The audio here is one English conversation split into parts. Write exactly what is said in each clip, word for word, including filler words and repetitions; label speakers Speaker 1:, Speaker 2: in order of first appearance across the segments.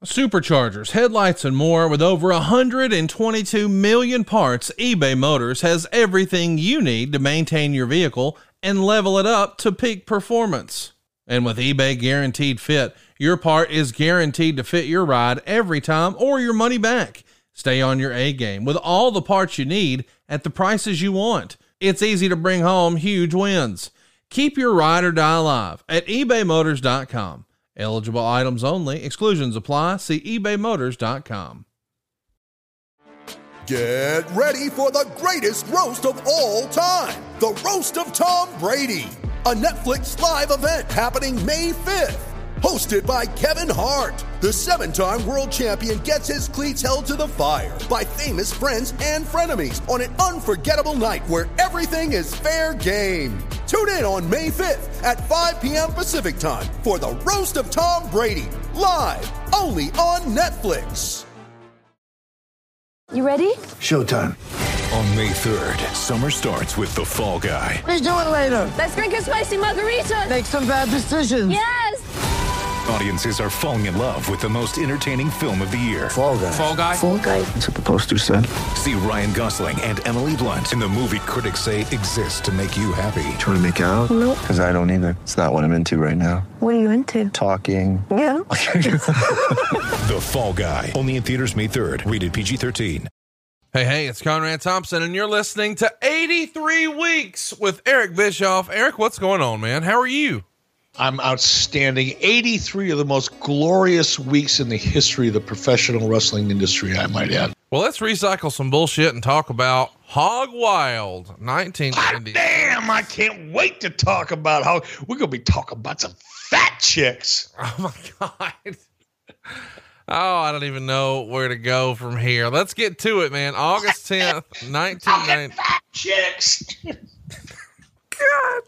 Speaker 1: Superchargers, headlights, and more. With over one hundred twenty-two million parts, eBay Motors has everything you need to maintain your vehicle and level it up to peak performance. And with eBay Guaranteed Fit, your part is guaranteed to fit your ride every time or your money back. Stay on your A game with all the parts you need at the prices you want. It's easy to bring home huge wins. Keep your ride or die alive at ebay motors dot com. Eligible items only. Exclusions apply. See ebay motors dot com.
Speaker 2: Get ready for the greatest roast of all time. The Roast of Tom Brady. A Netflix live event happening May fifth. Hosted by Kevin Hart. The seven-time world champion gets his cleats held to the fire by famous friends and frenemies on an unforgettable night where everything is fair game. Tune in on May fifth at five p.m. Pacific time for the Roast of Tom Brady, live only on Netflix.
Speaker 3: You ready?
Speaker 4: Showtime.
Speaker 5: On May third, summer starts with The Fall Guy.
Speaker 4: Let's do it later.
Speaker 3: Let's drink a spicy margarita.
Speaker 4: Make some bad decisions.
Speaker 3: Yes.
Speaker 5: Audiences are falling in love with the most entertaining film of the year.
Speaker 4: Fall Guy.
Speaker 5: Fall Guy?
Speaker 4: Fall Guy. That's what the poster said.
Speaker 5: See Ryan Gosling and Emily Blunt in the movie critics say exists to make you happy.
Speaker 4: Trying to make it out?
Speaker 3: Nope.
Speaker 4: Because I don't either. It's not what I'm into right now.
Speaker 3: What are you into?
Speaker 4: Talking.
Speaker 3: Yeah.
Speaker 5: The Fall Guy. Only in theaters May third. Rated P G thirteen.
Speaker 1: Hey, hey, it's Conrad Thompson, and you're listening to eighty-three Weeks with Eric Bischoff. Eric, what's going on, man? How are you?
Speaker 6: I'm outstanding. eighty-three of the most glorious weeks in the history of the professional wrestling industry, I might add.
Speaker 1: Well, let's recycle some bullshit and talk about Hog Wild nineteen ninety.
Speaker 6: God damn, I can't wait to talk about how we're going to be talking about some fat chicks.
Speaker 1: Oh, my God. Oh, I don't even know where to go from here. Let's get to it, man. August tenth, nineteen ninety.
Speaker 6: Fat chicks.
Speaker 1: God.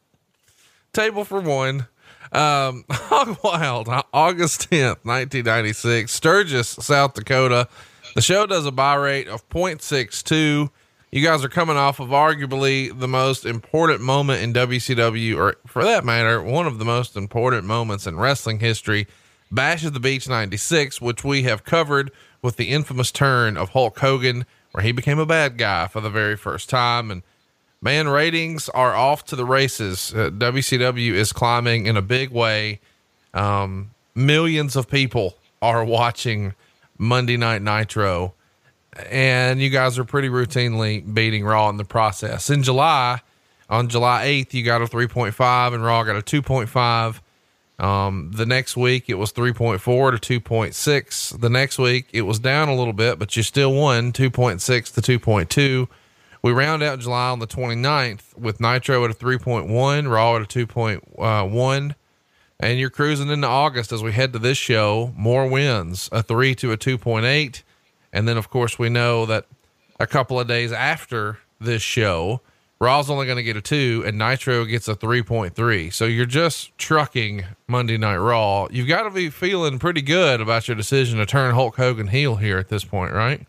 Speaker 1: Table for one. Um, Hog Wild, August tenth, nineteen ninety-six, Sturgis, South Dakota. The show does a buy rate of point six two. You guys are coming off of arguably the most important moment in W C W, or for that matter, one of the most important moments in wrestling history, Bash at the Beach ninety-six, which we have covered with the infamous turn of Hulk Hogan, where he became a bad guy for the very first time. And man, ratings are off to the races. Uh, W C W is climbing in a big way. Um, millions of people are watching Monday Night Nitro, and you guys are pretty routinely beating Raw in the process. In July, on July eighth, you got a three point five and Raw got a two point five. Um, the next week it was three point four to two point six. The next week it was down a little bit, but you still won two point six to two point two. We round out July on the twenty-ninth with Nitro at a three point one, Raw at a two point one, and you're cruising into August as we head to this show. More wins, a three to a two point eight. And then of course we know that a couple of days after this show, Raw's only going to get a two and Nitro gets a three point three. So you're just trucking Monday Night Raw. You've got to be feeling pretty good about your decision to turn Hulk Hogan heel here at this point, right?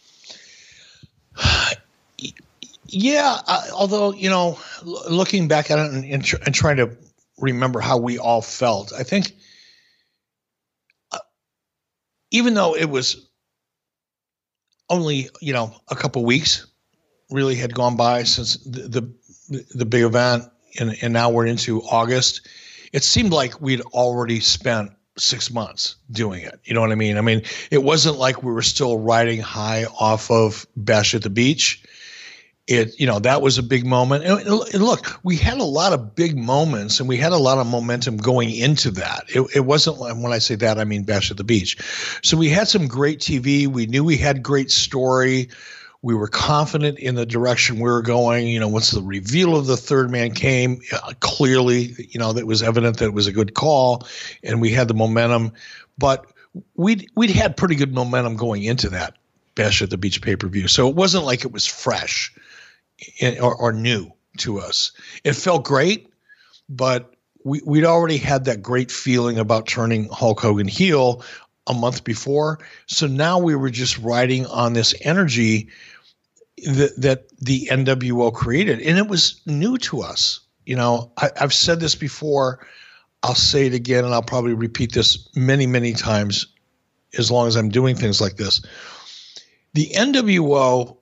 Speaker 6: Yeah, uh, although, you know, l- looking back at it and, and, tr- and trying to remember how we all felt, I think uh, even though it was only, you know, a couple weeks really had gone by since the the, the big event, and, and now we're into August, it seemed like we'd already spent six months doing it. You know what I mean? I mean, it wasn't like we were still riding high off of Bash at the Beach. It, you know, that was a big moment. And, and look, we had a lot of big moments and we had a lot of momentum going into that. It, it wasn't, when I say that, I mean Bash at the Beach. So we had some great T V. We knew we had great story. We were confident in the direction we were going. You know, once the reveal of the third man came, uh, clearly, you know, that was evident that it was a good call and we had the momentum, but we'd, we'd had pretty good momentum going into that Bash at the Beach pay-per-view. So it wasn't like it was fresh or, or new to us. It felt great, but we, we'd already had that great feeling about turning Hulk Hogan heel a month before. So now we were just riding on this energy that, that the N W O created. And it was new to us. You know, I, I've said this before, I'll say it again, and I'll probably repeat this many, many times as long as I'm doing things like this. The N W O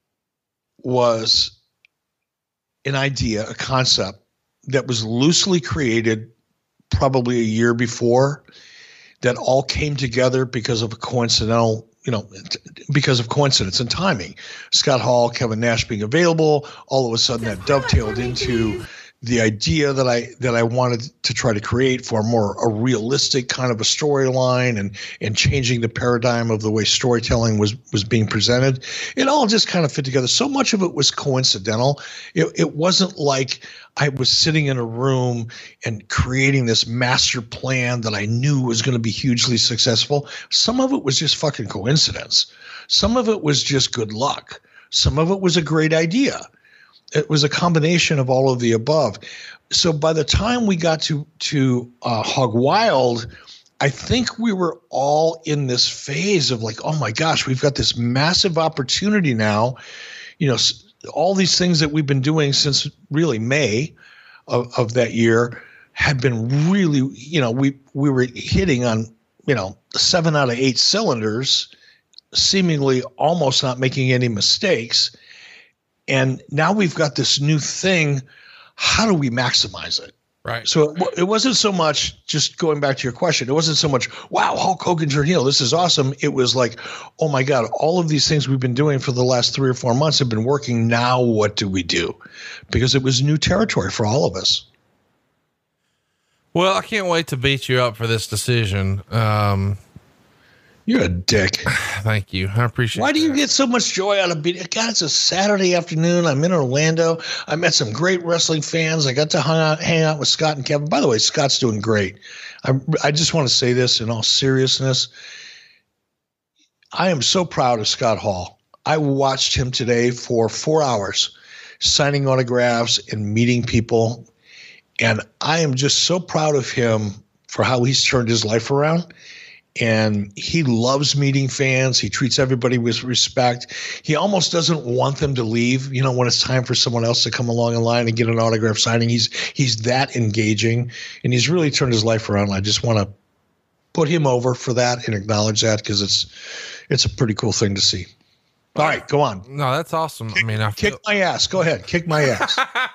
Speaker 6: was an idea, a concept that was loosely created probably a year before, that all came together because of a coincidental, you know, because of coincidence and timing. Scott Hall, Kevin Nash being available, all of a sudden that dovetailed into the idea that I that I wanted to try to create for a more a realistic kind of a storyline, and and changing the paradigm of the way storytelling was was being presented. It all just kind of fit together. So much of it was coincidental. It it wasn't like I was sitting in a room and creating this master plan that I knew was going to be hugely successful. Some of it was just fucking coincidence. Some of it was just good luck. Some of it was a great idea. It was a combination of all of the above. So by the time we got to to uh, Hog Wild, I think we were all in this phase of like, oh my gosh, we've got this massive opportunity now. You know, all these things that we've been doing since really May of, of that year had been really, you know, we we were hitting on, you know, seven out of eight cylinders, seemingly almost not making any mistakes. And now we've got this new thing. How do we maximize it?
Speaker 1: Right.
Speaker 6: So it, it wasn't so much, just going back to your question, it wasn't so much, wow, Hulk Hogan turned heel, this is awesome. It was like, oh my God, all of these things we've been doing for the last three or four months have been working. Now what do we do? Because it was new territory for all of us.
Speaker 1: Well, I can't wait to beat you up for this decision. Um,
Speaker 6: You're a dick.
Speaker 1: Thank you. I appreciate it.
Speaker 6: Why do you get so much joy out of beating? God, it's a Saturday afternoon. I'm in Orlando. I met some great wrestling fans. I got to hang out, hang out with Scott and Kevin. By the way, Scott's doing great. I, I just want to say this in all seriousness. I am so proud of Scott Hall. I watched him today for four hours signing autographs and meeting people. And I am just so proud of him for how he's turned his life around. And he loves meeting fans. He treats everybody with respect. He almost doesn't want them to leave, you know, when it's time for someone else to come along in line and get an autograph signing. He's he's that engaging, and he's really turned his life around. I just want to put him over for that and acknowledge that, because it's it's a pretty cool thing to see. All right, go on.
Speaker 1: No, that's awesome.
Speaker 6: Kick,
Speaker 1: I mean, I feel-
Speaker 6: kick my ass. Go ahead. Kick my ass.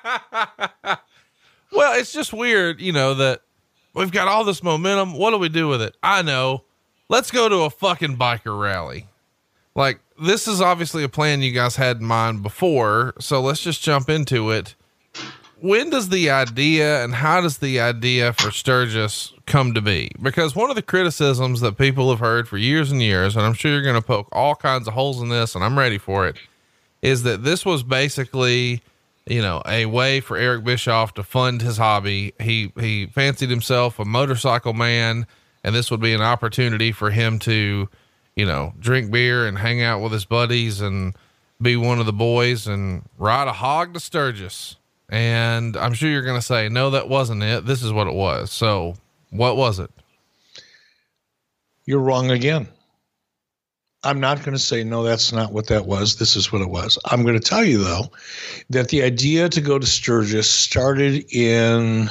Speaker 1: Well, it's just weird, you know, that we've got all this momentum. What do we do with it? I know. Let's go to a fucking biker rally. Like, this is obviously a plan you guys had in mind before. So let's just jump into it. When does the idea and how does the idea for Sturgis come to be? Because one of the criticisms that people have heard for years and years, and I'm sure you're going to poke all kinds of holes in this, and I'm ready for it, is that this was basically, you know, a way for Eric Bischoff to fund his hobby. He, he fancied himself a motorcycle man, and this would be an opportunity for him to, you know, drink beer and hang out with his buddies and be one of the boys and ride a hog to Sturgis. And I'm sure you're going to say, no, that wasn't it. This is what it was. So what was it?
Speaker 6: You're wrong again. I'm not going to say, no, that's not what that was. This is what it was. I'm going to tell you, though, that the idea to go to Sturgis started in,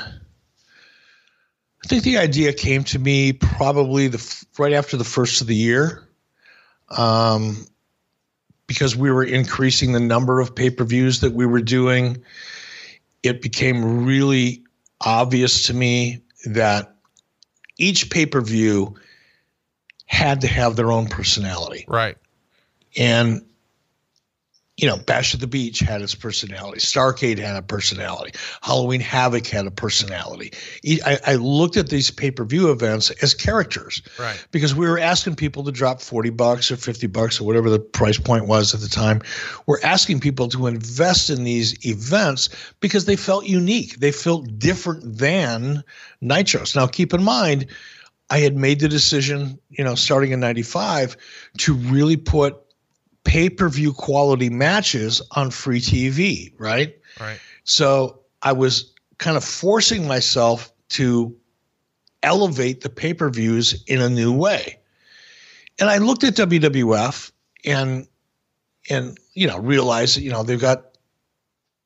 Speaker 6: I think the idea came to me probably the right after the first of the year, um, because we were increasing the number of pay-per-views that we were doing. It became really obvious to me that each pay-per-view had to have their own personality.
Speaker 1: Right.
Speaker 6: And, you know, Bash at the Beach had its personality. Starrcade had a personality. Halloween Havoc had a personality. I, I looked at these pay-per-view events as characters.
Speaker 1: Right.
Speaker 6: Because we were asking people to drop forty bucks or fifty bucks or whatever the price point was at the time. We're asking people to invest in these events because they felt unique. They felt different than Nitros. Now, keep in mind, I had made the decision, you know, starting in ninety-five to really put pay-per-view quality matches on free T V, right?
Speaker 1: Right.
Speaker 6: So I was kind of forcing myself to elevate the pay-per-views in a new way. And I looked at W W F and, and, you know, realized that, you know, they've got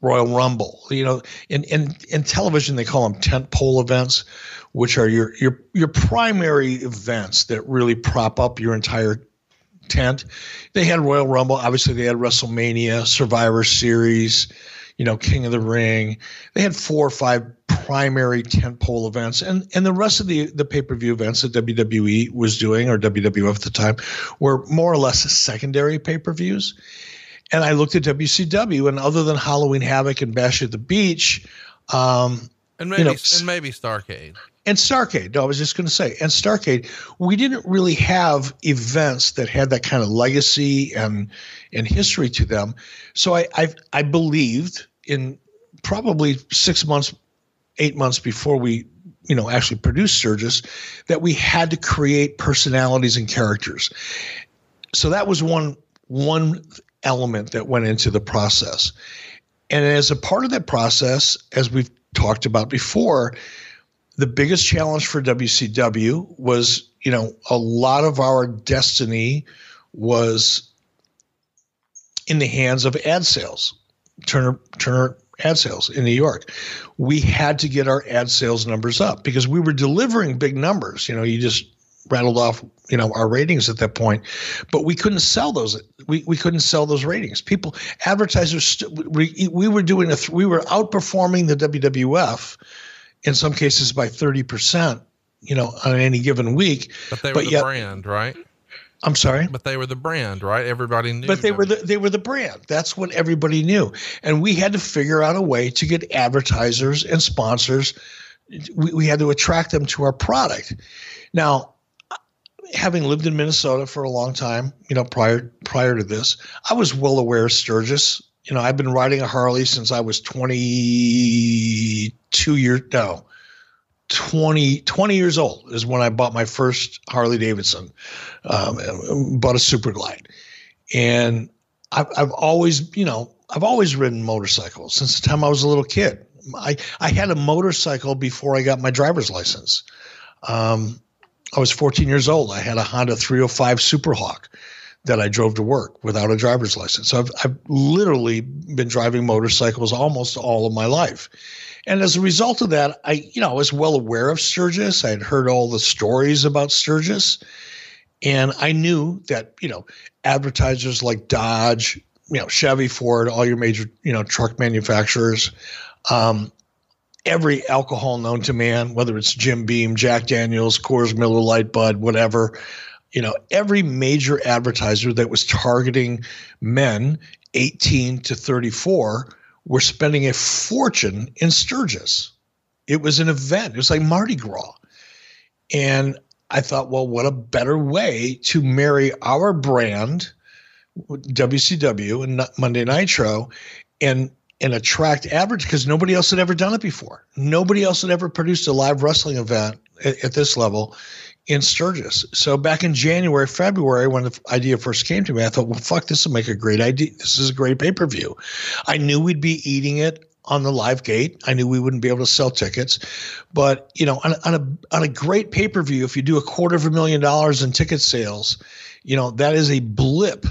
Speaker 6: Royal Rumble. You know, in in in television they call them tent pole events, which are your your your primary events that really prop up your entire tent. They had Royal Rumble, obviously they had WrestleMania, Survivor Series, you know, King of the Ring. They had four or five primary tentpole events, and and the rest of the the pay-per-view events that W W E was doing, or W W F at the time, were more or less secondary pay-per-views. And I looked at W C W, and other than Halloween Havoc and Bash at the Beach, um,
Speaker 1: and maybe
Speaker 6: you know,
Speaker 1: and maybe Starrcade.
Speaker 6: And Starrcade, no, I was just going to say, and Starrcade, we didn't really have events that had that kind of legacy and and history to them. So I I, I believed in probably six months, eight months before we, you know, actually produced Sturgis, that we had to create personalities and characters. So that was one one element that went into the process. And as a part of that process, as we've talked about before, the biggest challenge for W C W was, you know, a lot of our destiny was in the hands of ad sales, Turner Turner ad sales in New York. We had to get our ad sales numbers up because we were delivering big numbers. You know, you just rattled off, you know, our ratings at that point, but we couldn't sell those. We we couldn't sell those ratings. People, advertisers, st- we, we were doing a, th- we were outperforming the W W F in some cases by thirty percent, you know, on any given week.
Speaker 1: But they were
Speaker 6: but
Speaker 1: the
Speaker 6: yet,
Speaker 1: brand, right?
Speaker 6: I'm sorry?
Speaker 1: But they were the brand, right? Everybody knew.
Speaker 6: But they
Speaker 1: them.
Speaker 6: were the, they were the brand. That's what everybody knew. And we had to figure out a way to get advertisers and sponsors. We, we had to attract them to our product. Now, having lived in Minnesota for a long time, you know, prior prior to this, I was well aware of Sturgis. You know, I've been riding a Harley since I was twenty-two years, no, twenty, twenty years old is when I bought my first Harley Davidson, um, bought a Super Glide. And I've, I've always, you know, I've always ridden motorcycles since the time I was a little kid. I, I had a motorcycle before I got my driver's license. Um, I was fourteen years old. I had a Honda three oh five Superhawk that I drove to work without a driver's license. So I've, I've literally been driving motorcycles almost all of my life. And as a result of that, I, you know, I was well aware of Sturgis. I had heard all the stories about Sturgis. And I knew that, you know, advertisers like Dodge, you know, Chevy, Ford, all your major, you know, truck manufacturers, um, every alcohol known to man, whether it's Jim Beam, Jack Daniels, Coors, Miller Lite, Bud, whatever, you know, every major advertiser that was targeting men eighteen to thirty-four were spending a fortune in Sturgis. It was an event. It was like Mardi Gras. And I thought, well, what a better way to marry our brand, W C W and Monday Nitro, and and attract average, because nobody else had ever done it before. Nobody else had ever produced a live wrestling event at, at this level in Sturgis. So back in January, February, when the idea first came to me, I thought, well, fuck, this will make a great idea. This is a great pay-per-view. I knew we'd be eating it on the live gate. I knew we wouldn't be able to sell tickets, but you know, on a, on a, on a great pay-per-view, if you do a quarter of a million dollars in ticket sales, you know, that is a blip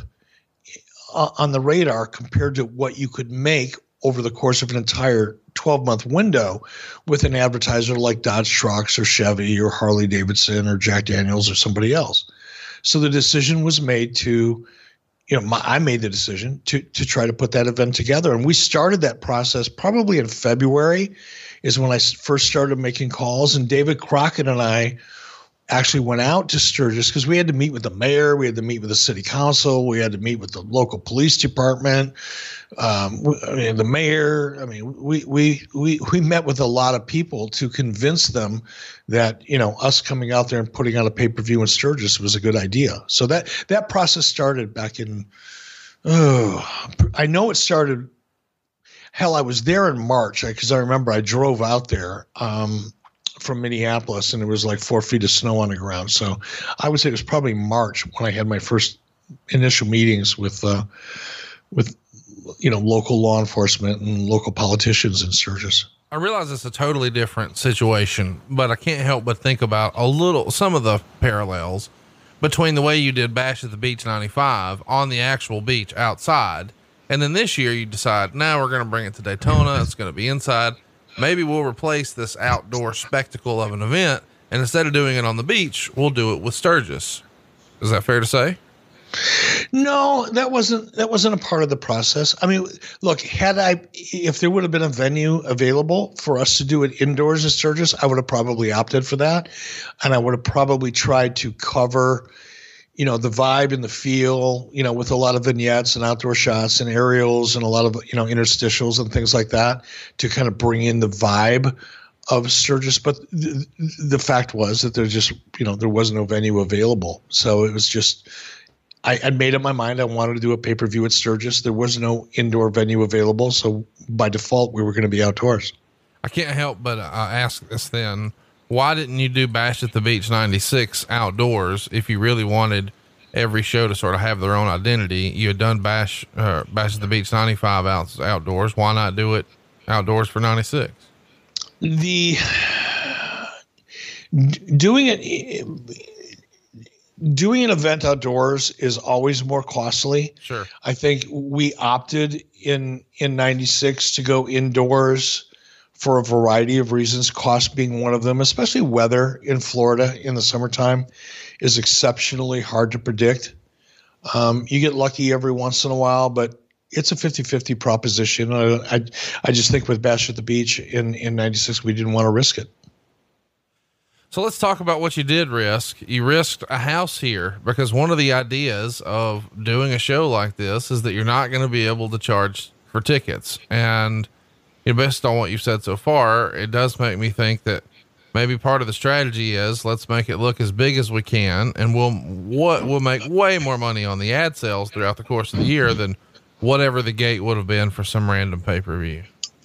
Speaker 6: on the radar compared to what you could make over the course of an entire twelve-month window with an advertiser like Dodge Trucks or Chevy or Harley Davidson or Jack Daniels or somebody else. So the decision was made to, you know, my, I made the decision to to try to put that event together. And we started that process probably in February is when I first started making calls. And David Crockett and I actually went out to Sturgis because we had to meet with the mayor, we had to meet with the city council, we had to meet with the local police department, um, I mean, the mayor. I mean, we we we we met with a lot of people to convince them that, you know, us coming out there and putting on a pay-per-view in Sturgis was a good idea. So that that process started back in, oh, I know it started. Hell, I was there in March because I remember I drove out there. Um, from Minneapolis, and it was like four feet of snow on the ground. So I would say it was probably March when I had my first initial meetings with, uh, with, you know, local law enforcement and local politicians in Sturgis.
Speaker 1: I realize it's a totally different situation, but I can't help but think about a little, some of the parallels between the way you did Bash at the Beach ninety-five on the actual beach outside And then this year you decide, now we're going to bring it to Daytona. It's going to be inside. Maybe we'll replace this outdoor spectacle of an event. And instead of doing it on the beach, we'll do it with Sturgis. Is that fair to say?
Speaker 6: No, that wasn't, that wasn't a part of the process. I mean, look, had I, if there would have been a venue available for us to do it indoors at Sturgis, I would have probably opted for that. And I would have probably tried to cover, you know, the vibe and the feel, you know, with a lot of vignettes and outdoor shots and aerials and a lot of, you know, interstitials and things like that to kind of bring in the vibe of Sturgis. But th- the fact was that there just, you know, there was no venue available. So it was just, I had made up my mind. I wanted to do a pay-per-view at Sturgis. There was no indoor venue available. So by default, we were going to be outdoors.
Speaker 1: I can't help but uh, ask this then. Why didn't you do Bash at the Beach ninety-six outdoors if you really wanted every show to sort of have their own identity? You had done Bash, uh, Bash at the Beach ninety-five out, outdoors. Why not do it outdoors for ninety-six?
Speaker 6: The doing it, doing an event outdoors is always more costly.
Speaker 1: Sure.
Speaker 6: I think we opted in, in ninety-six to go indoors for a variety of reasons, cost being one of them, especially weather in Florida in the summertime is exceptionally hard to predict. Um, you get lucky every once in a while, but it's a fifty-fifty proposition. I, I, I just think with Bash at the Beach in, in ninety-six, we didn't want to risk it.
Speaker 1: So let's talk about what you did risk. You risked a house here because one of the ideas of doing a show like this is that you're not going to be able to charge for tickets. And you know, based on what you've said so far, it does make me think that maybe part of the strategy is let's make it look as big as we can. And we'll, what we'll make way more money on the ad sales throughout the course of the year than whatever the gate would have been for some random pay-per-view.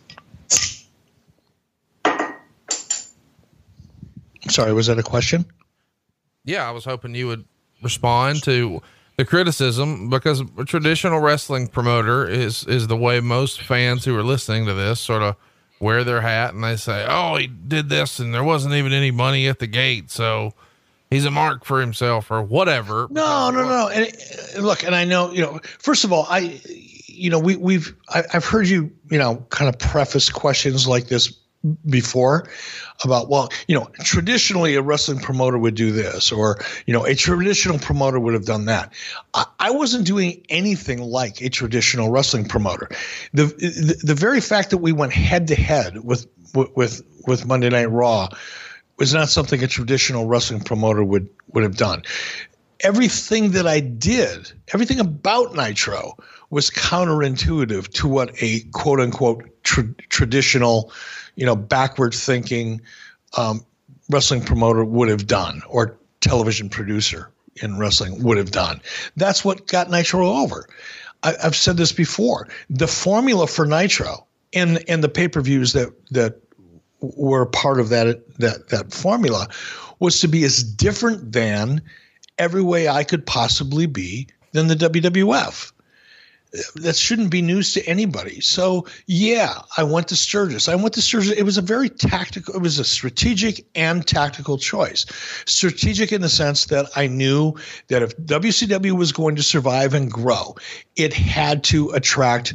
Speaker 6: Sorry, was that a question?
Speaker 1: Yeah, I was hoping you would respond to the criticism because a traditional wrestling promoter is, is the way most fans who are listening to this sort of wear their hat and they say, oh, he did this and there wasn't even any money at the gate. So he's a mark for himself or whatever.
Speaker 6: No, no, no. And uh, look, and I know, you know, first of all, I, you know, we, we've, I, I've heard you, you know, kind of preface questions like this before about, well, you know, traditionally a wrestling promoter would do this, or, you know, a traditional promoter would have done that. I, I wasn't doing anything like a traditional wrestling promoter. The, the, the very fact that we went head to head with, with, with Monday Night Raw was not something a traditional wrestling promoter would, would have done. Everything that I did, everything about Nitro was counterintuitive to what a quote unquote tra- traditional, you know, backward thinking um, wrestling promoter would have done, or television producer in wrestling would have done. That's what got Nitro over. I, I've said this before. The formula for Nitro and and the pay-per-views that that were part of that that that formula was to be as different than every way I could possibly be than the W W F. That shouldn't be news to anybody. So yeah, I went to Sturgis. I went to Sturgis. It was a very tactical, it was a strategic and tactical choice. Strategic in the sense that I knew that if W C W was going to survive and grow, it had to attract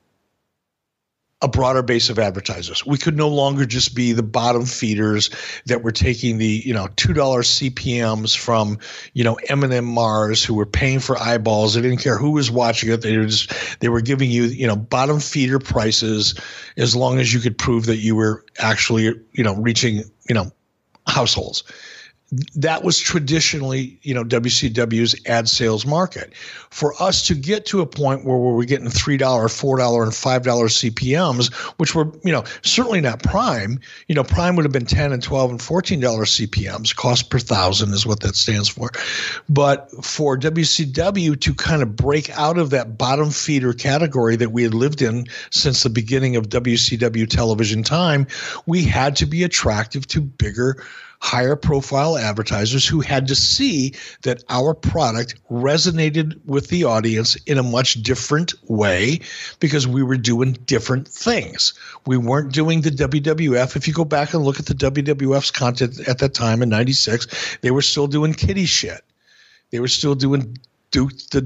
Speaker 6: a broader base of advertisers. We could no longer just be the bottom feeders that were taking the, you know, two dollar C P Ms from, you know, M and M Mars, who were paying for eyeballs. They didn't care who was watching it. They were just, they were giving you, you know, bottom feeder prices as long as you could prove that you were actually, you know, reaching, you know, households. That was traditionally, you know, W C W's ad sales market. For us to get to a point where we were getting three dollar, four dollar, and five dollar C P Ms, which were, you know, certainly not Prime. You know, Prime would have been ten and twelve and fourteen dollar C P Ms. Cost per thousand is what that stands for. But for W C W to kind of break out of that bottom feeder category that we had lived in since the beginning of W C W television time, we had to be attractive to bigger, higher profile advertisers who had to see that our product resonated with the audience in a much different way because we were doing different things. We weren't doing the W W F. If you go back and look at the W W F's content at that time in ninety-six, they were still doing kiddie shit. They were still doing Duke the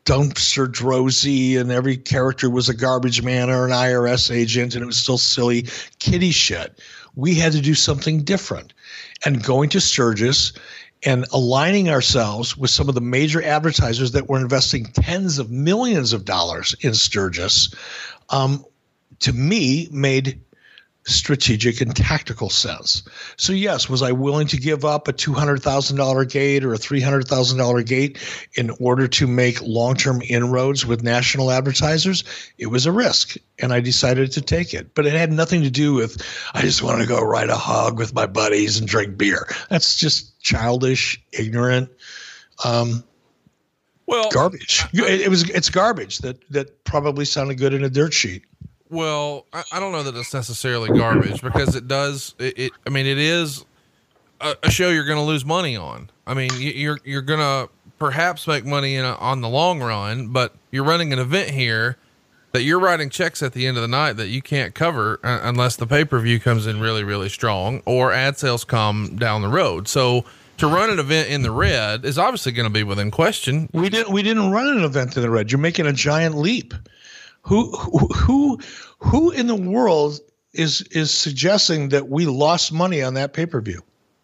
Speaker 6: dumpster drosy and every character was a garbage man or an I R S agent and it was still silly kiddie shit. We had to do something different. And going to Sturgis and aligning ourselves with some of the major advertisers that were investing tens of millions of dollars in Sturgis, um, to me, made strategic and tactical sense. So yes, was I willing to give up a two hundred thousand dollars gate or a three hundred thousand dollars gate in order to make long-term inroads with national advertisers? It was a risk, and I decided to take it. But it had nothing to do with, I just want to go ride a hog with my buddies and drink beer. That's just childish, ignorant, um,
Speaker 1: well,
Speaker 6: garbage. It, it was, it's garbage that, that probably sounded good in a dirt sheet.
Speaker 1: Well, I, I don't know that it's necessarily garbage because it does. It, it I mean, it is a, a show you're going to lose money on. I mean, you, you're you're going to perhaps make money in a, on the long run, but you're running an event here that you're writing checks at the end of the night that you can't cover uh, unless the pay per view comes in really really strong or ad sales come down the road. So to run an event in the red is obviously going to be within question.
Speaker 6: We didn't we didn't run an event in the red. You're making a giant leap. Who, who, who in the world is, is suggesting that we lost money on that pay-per-view?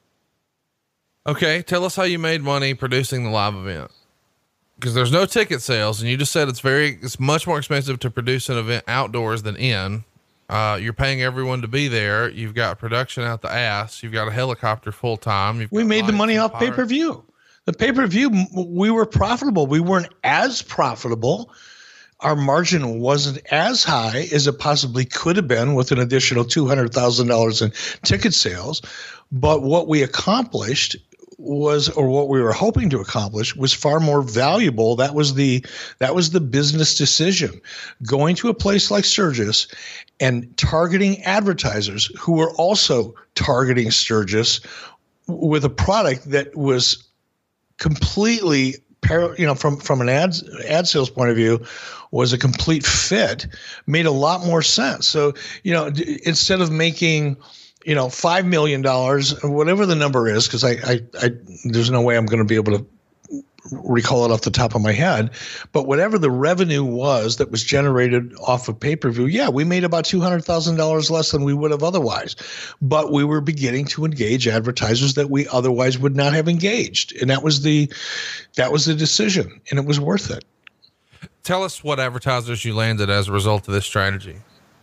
Speaker 1: Okay. Tell us how you made money producing the live event, because there's no ticket sales. And you just said it's very, it's much more expensive to produce an event outdoors than in. Uh, you're paying everyone to be there. You've got production out the ass. You've got a helicopter full time.
Speaker 6: We made the money off pay-per-view. The pay-per-view, we were profitable. We weren't as profitable. Our margin wasn't as high as it possibly could have been with an additional two hundred thousand dollars in ticket sales. But what we accomplished was, or what we were hoping to accomplish, was far more valuable. That was the, that was the business decision. Going to a place like Sturgis and targeting advertisers who were also targeting Sturgis with a product that was completely, you know, from, from an ad, ad sales point of view, was a complete fit, made a lot more sense. So, you know, d- instead of making, you know, five million dollars, whatever the number is, because I, I, I, there's no way I'm going to be able to recall it off the top of my head, but whatever the revenue was that was generated off of pay-per-view, yeah, we made about two hundred thousand dollars less than we would have otherwise, but we were beginning to engage advertisers that we otherwise would not have engaged. And that was the, that was the decision, and it was worth it.
Speaker 1: Tell us what advertisers you landed as a result of this strategy.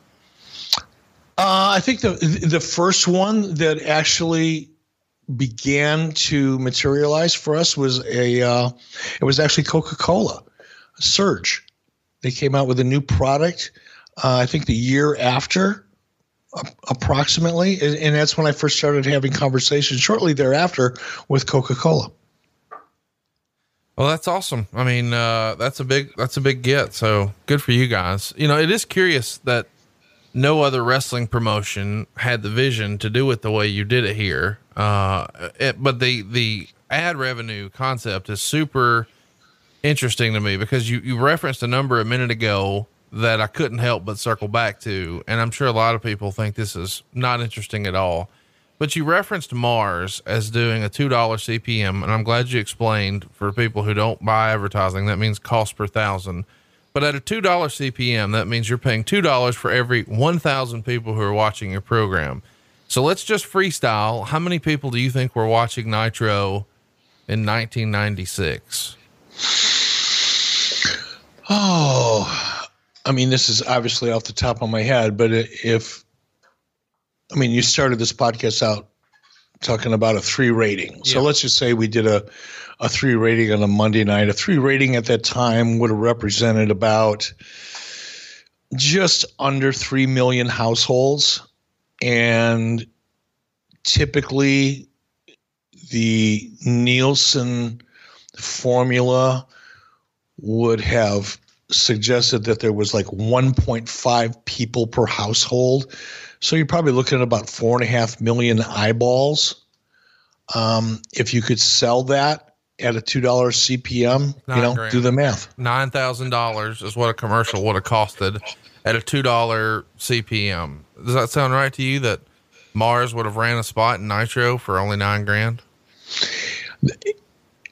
Speaker 6: Uh, I think the, the first one that actually began to materialize for us was a, uh, it was actually Coca-Cola, Surge. They came out with a new product, uh, I think the year after, uh, approximately. And, and that's when I first started having conversations shortly thereafter with Coca-Cola.
Speaker 1: Well, that's awesome. I mean, uh, that's a big, that's a big get. So good for you guys. You know, it is curious that no other wrestling promotion had the vision to do it the way you did it here. Uh, it, but the, the ad revenue concept is super interesting to me because you, you referenced a number a minute ago that I couldn't help but circle back to. And I'm sure a lot of people think this is not interesting at all, but you referenced Mars as doing a two dollars C P M. And I'm glad you explained for people who don't buy advertising, that means cost per thousand. But at a two dollars C P M, that means you're paying two dollars for every one thousand people who are watching your program. So let's just freestyle. How many people do you think were watching Nitro in nineteen ninety-six?
Speaker 6: Oh, I mean, this is obviously off the top of my head, but if, I mean, you started this podcast out talking about a three rating. So
Speaker 1: yeah.
Speaker 6: Let's just say we did a, a three rating on a Monday night. A three rating at that time would have represented about just under three million households. And typically the Nielsen formula would have suggested that there was like one point five people per household. So you're probably looking at about four and a half million eyeballs. Um, if you could sell that at a two dollars C P M, Nine you know, grand. Do the math.
Speaker 1: nine thousand dollars is what a commercial would have costed at a two dollars C P M. Does that sound right to you that Mars would have ran a spot in Nitro for only nine grand?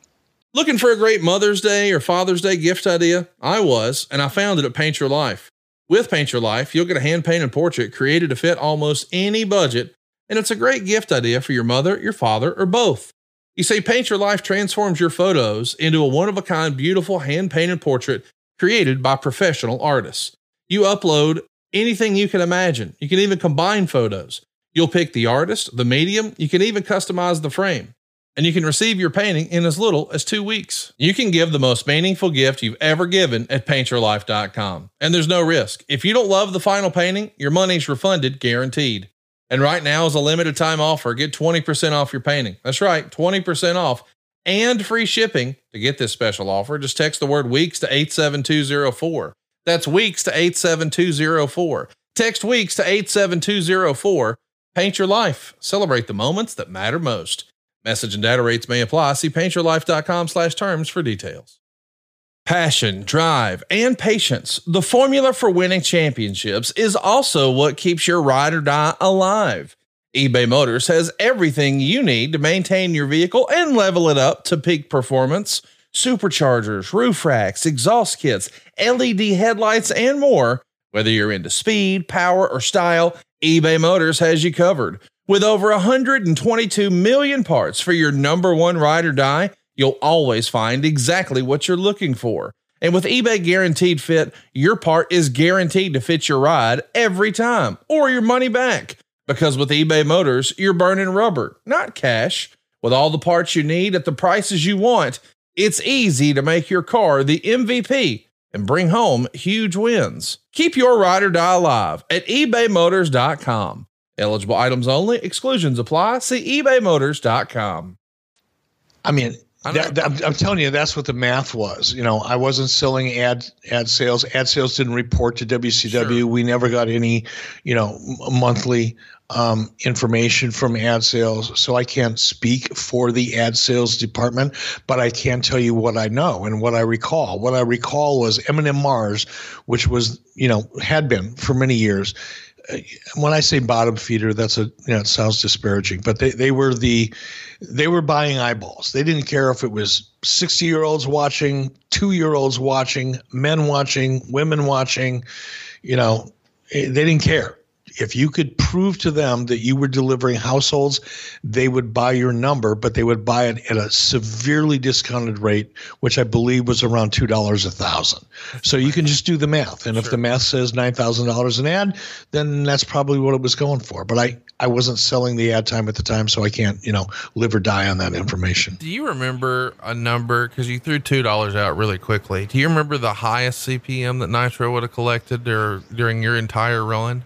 Speaker 7: Looking for a great Mother's Day or Father's Day gift idea? I was, and I found it at Paint Your Life. With Paint Your Life, you'll get a hand-painted portrait created to fit almost any budget, and it's a great gift idea for your mother, your father, or both. You see, Paint Your Life transforms your photos into a one-of-a-kind, beautiful hand-painted portrait created by professional artists. You upload anything you can imagine. You can even combine photos. You'll pick the artist, the medium. You can even customize the frame. And you can receive your painting in as little as two weeks. You can give the most meaningful gift you've ever given at paint your life dot com. And there's no risk. If you don't love the final painting, your money's refunded, guaranteed. And right now is a limited time offer. Get twenty percent off your painting. That's right, twenty percent off and free shipping. To get this special offer, just text the word weeks to eight seven two zero four. That's weeks to eight seven two zero four. Text weeks to eight seven two zero four. Paint Your Life. Celebrate the moments that matter most. Message and data rates may apply. See paint your life dot com slash terms for details. Passion, drive, and patience. The formula for winning championships is also what keeps your ride or die alive. eBay Motors has everything you need to maintain your vehicle and level it up to peak performance. Superchargers, roof racks, exhaust kits, L E D headlights, and more. Whether you're into speed, power, or style, eBay Motors has you covered. With over one hundred twenty-two million parts for your number one ride or die, you'll always find exactly what you're looking for. And with eBay Guaranteed Fit, your part is guaranteed to fit your ride every time or your money back. Because with eBay Motors, you're burning rubber, not cash. With all the parts you need at the prices you want, it's easy to make your car the M V P and bring home huge wins. Keep your ride or die alive at ebay motors dot com. Eligible items only. Exclusions apply. See ebay motors dot com.
Speaker 6: I mean, that, that, I'm, I'm telling you, that's what the math was. You know, I wasn't selling ad ad sales. Ad sales didn't report to W C W. Sure. We never got any, you know, monthly um, information from ad sales. So I can't speak for the ad sales department, but I can tell you what I know and what I recall. What I recall was M and M Mars, which was, you know, had been for many years. When I say bottom feeder, that's a, you know, it sounds disparaging, but they, they were the, they were buying eyeballs. They didn't care if it was sixty year olds watching, two year olds watching, men watching, women watching, you know, they didn't care. If you could prove to them that you were delivering households, they would buy your number, but they would buy it at a severely discounted rate, which I believe was around two dollars a thousand. So you can just do the math. And sure. If the math says nine thousand dollars an ad, then that's probably what it was going for. But I, I wasn't selling the ad time at the time, so I can't, you know, live or die on that information.
Speaker 1: Do you remember a number? Cause you threw two dollars out really quickly. Do you remember the highest C P M that Nitro would have collected or during your entire run?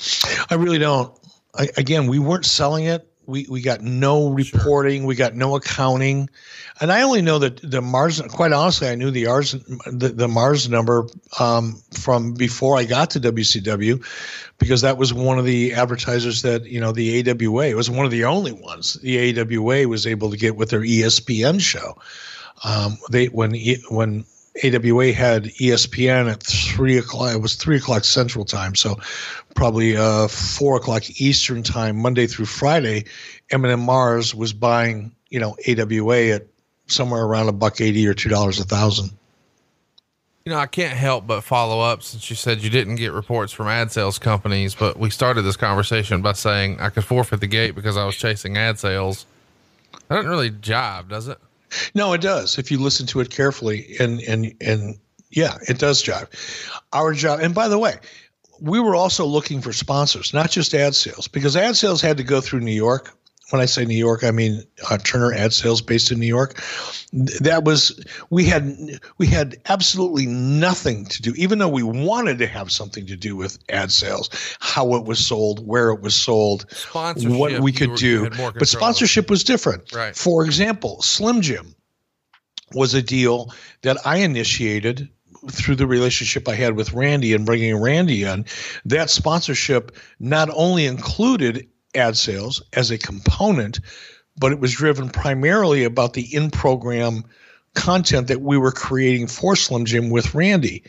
Speaker 6: I really don't. I, again, we weren't selling it. We we got no reporting. Sure. We got no accounting. And I only know that the Mars, quite honestly, I knew the Mars, the, the Mars number um, from before I got to W C W, because that was one of the advertisers that, you know, the A W A, it was one of the only ones the A W A was able to get with their E S P N show. Um, they when when A W A had E S P N at three o'clock. It was three o'clock Central Time, so probably uh, four o'clock Eastern Time, Monday through Friday. M and M Mars was buying, you know, A W A at somewhere around a buck eighty or two dollars a thousand.
Speaker 1: You know, I can't help but follow up since you said you didn't get reports from ad sales companies, but we started this conversation by saying I could forfeit the gate because I was chasing ad sales. That doesn't really jive, does it?
Speaker 6: No, it does. If you listen to it carefully, and and and yeah, it does jive. Our job, and by the way, we were also looking for sponsors, not just ad sales, because ad sales had to go through New York. When I say New York, I mean uh, Turner Ad Sales, based in New York. That was we had we had absolutely nothing to do, even though we wanted to have something to do with ad sales, how it was sold, where it was sold, what we could were, do. But sponsorship was different.
Speaker 1: Right.
Speaker 6: For example, Slim Jim was a deal that I initiated through the relationship I had with Randy and bringing Randy in. That sponsorship not only included ad sales as a component, but it was driven primarily about the in-program content that we were creating for Slim Jim with Randy.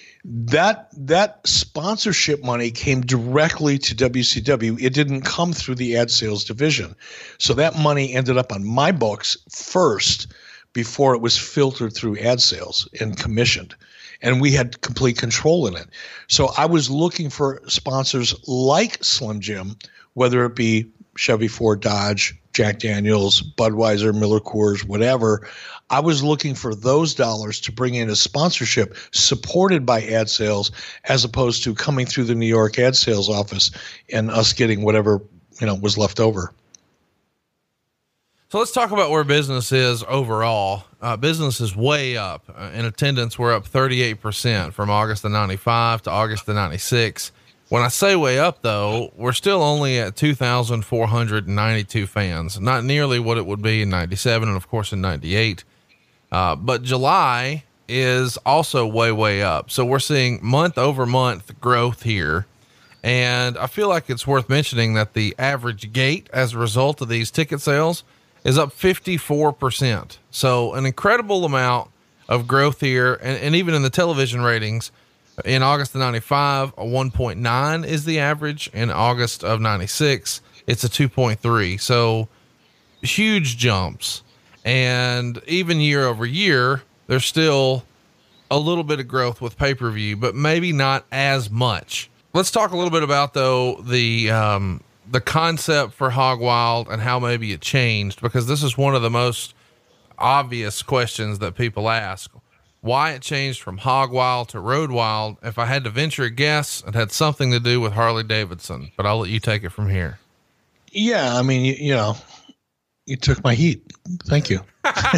Speaker 6: That that sponsorship money came directly to W C W. It didn't come through the ad sales division. So that money ended up on my books first before it was filtered through ad sales and commissioned. And we had complete control in it. So I was looking for sponsors like Slim Jim, whether it be Chevy, Ford, Dodge, Jack Daniels, Budweiser, Miller Coors, whatever. I was looking for those dollars to bring in a sponsorship supported by ad sales, as opposed to coming through the New York ad sales office and us getting whatever, you know, was left over.
Speaker 1: So let's talk about where business is overall. Uh, business is way up. Uh, in attendance, we're up thirty-eight percent from August of ninety-five to August of ninety-six. When I say way up, though, we're still only at two thousand four hundred ninety-two fans, not nearly what it would be in ninety-seven and, of course, in ninety-eight. Uh, but July is also way, way up. So we're seeing month over month growth here. And I feel like it's worth mentioning that the average gate as a result of these ticket sales is up fifty-four percent. So an incredible amount of growth here. And, and even in the television ratings, in August of ninety-five, a one point nine is the average. In August of ninety-six, it's a two point three. So huge jumps. And even year over year, there's still a little bit of growth with pay-per-view, but maybe not as much. Let's talk a little bit about, though, the, um, the concept for Hog Wild and how maybe it changed, because this is one of the most obvious questions that people ask. Why it changed from Hog Wild to Road Wild. If I had to venture a guess, it had something to do with Harley Davidson, but I'll let you take it from here.
Speaker 6: Yeah. I mean, you, you know, you took my heat. Thank you.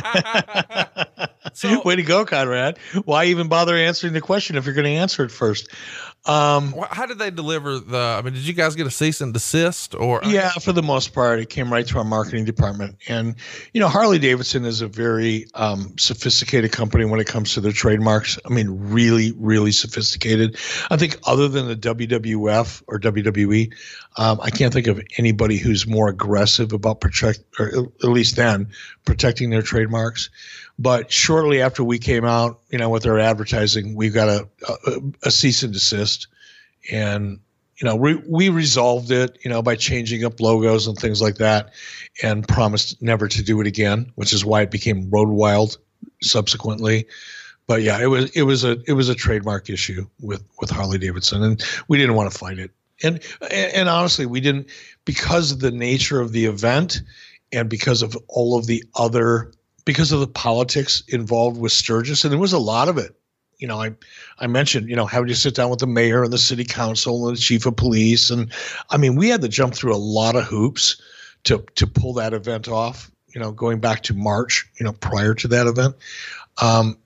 Speaker 6: So, way to go, Conrad. Why even bother answering the question if you're going to answer it first? Um,
Speaker 1: how did they deliver the, I mean, did you guys get a cease and desist or?
Speaker 6: Yeah, for the most part, it came right to our marketing department. And, you know, Harley Davidson is a very um, sophisticated company when it comes to their trademarks. I mean, really, really sophisticated. I think other than the W W F or W W E, um, I can't think of anybody who's more aggressive about protect, or at least then, protecting their trademarks. But shortly after we came out, you know, with our advertising, we got a, a, a cease and desist, and, you know, we, we resolved it, you know, by changing up logos and things like that, and promised never to do it again, which is why it became Road Wild subsequently. But yeah, it was, it was a, it was a trademark issue with, with Harley Davidson, and we didn't want to fight it. And, and honestly, we didn't, because of the nature of the event and because of all of the other because of the politics involved with Sturgis, and there was a lot of it. You know, I, I mentioned, you know, having to sit down with the mayor and the city council and the chief of police. And I mean, we had to jump through a lot of hoops to, to pull that event off, you know, going back to March, you know, prior to that event. Um,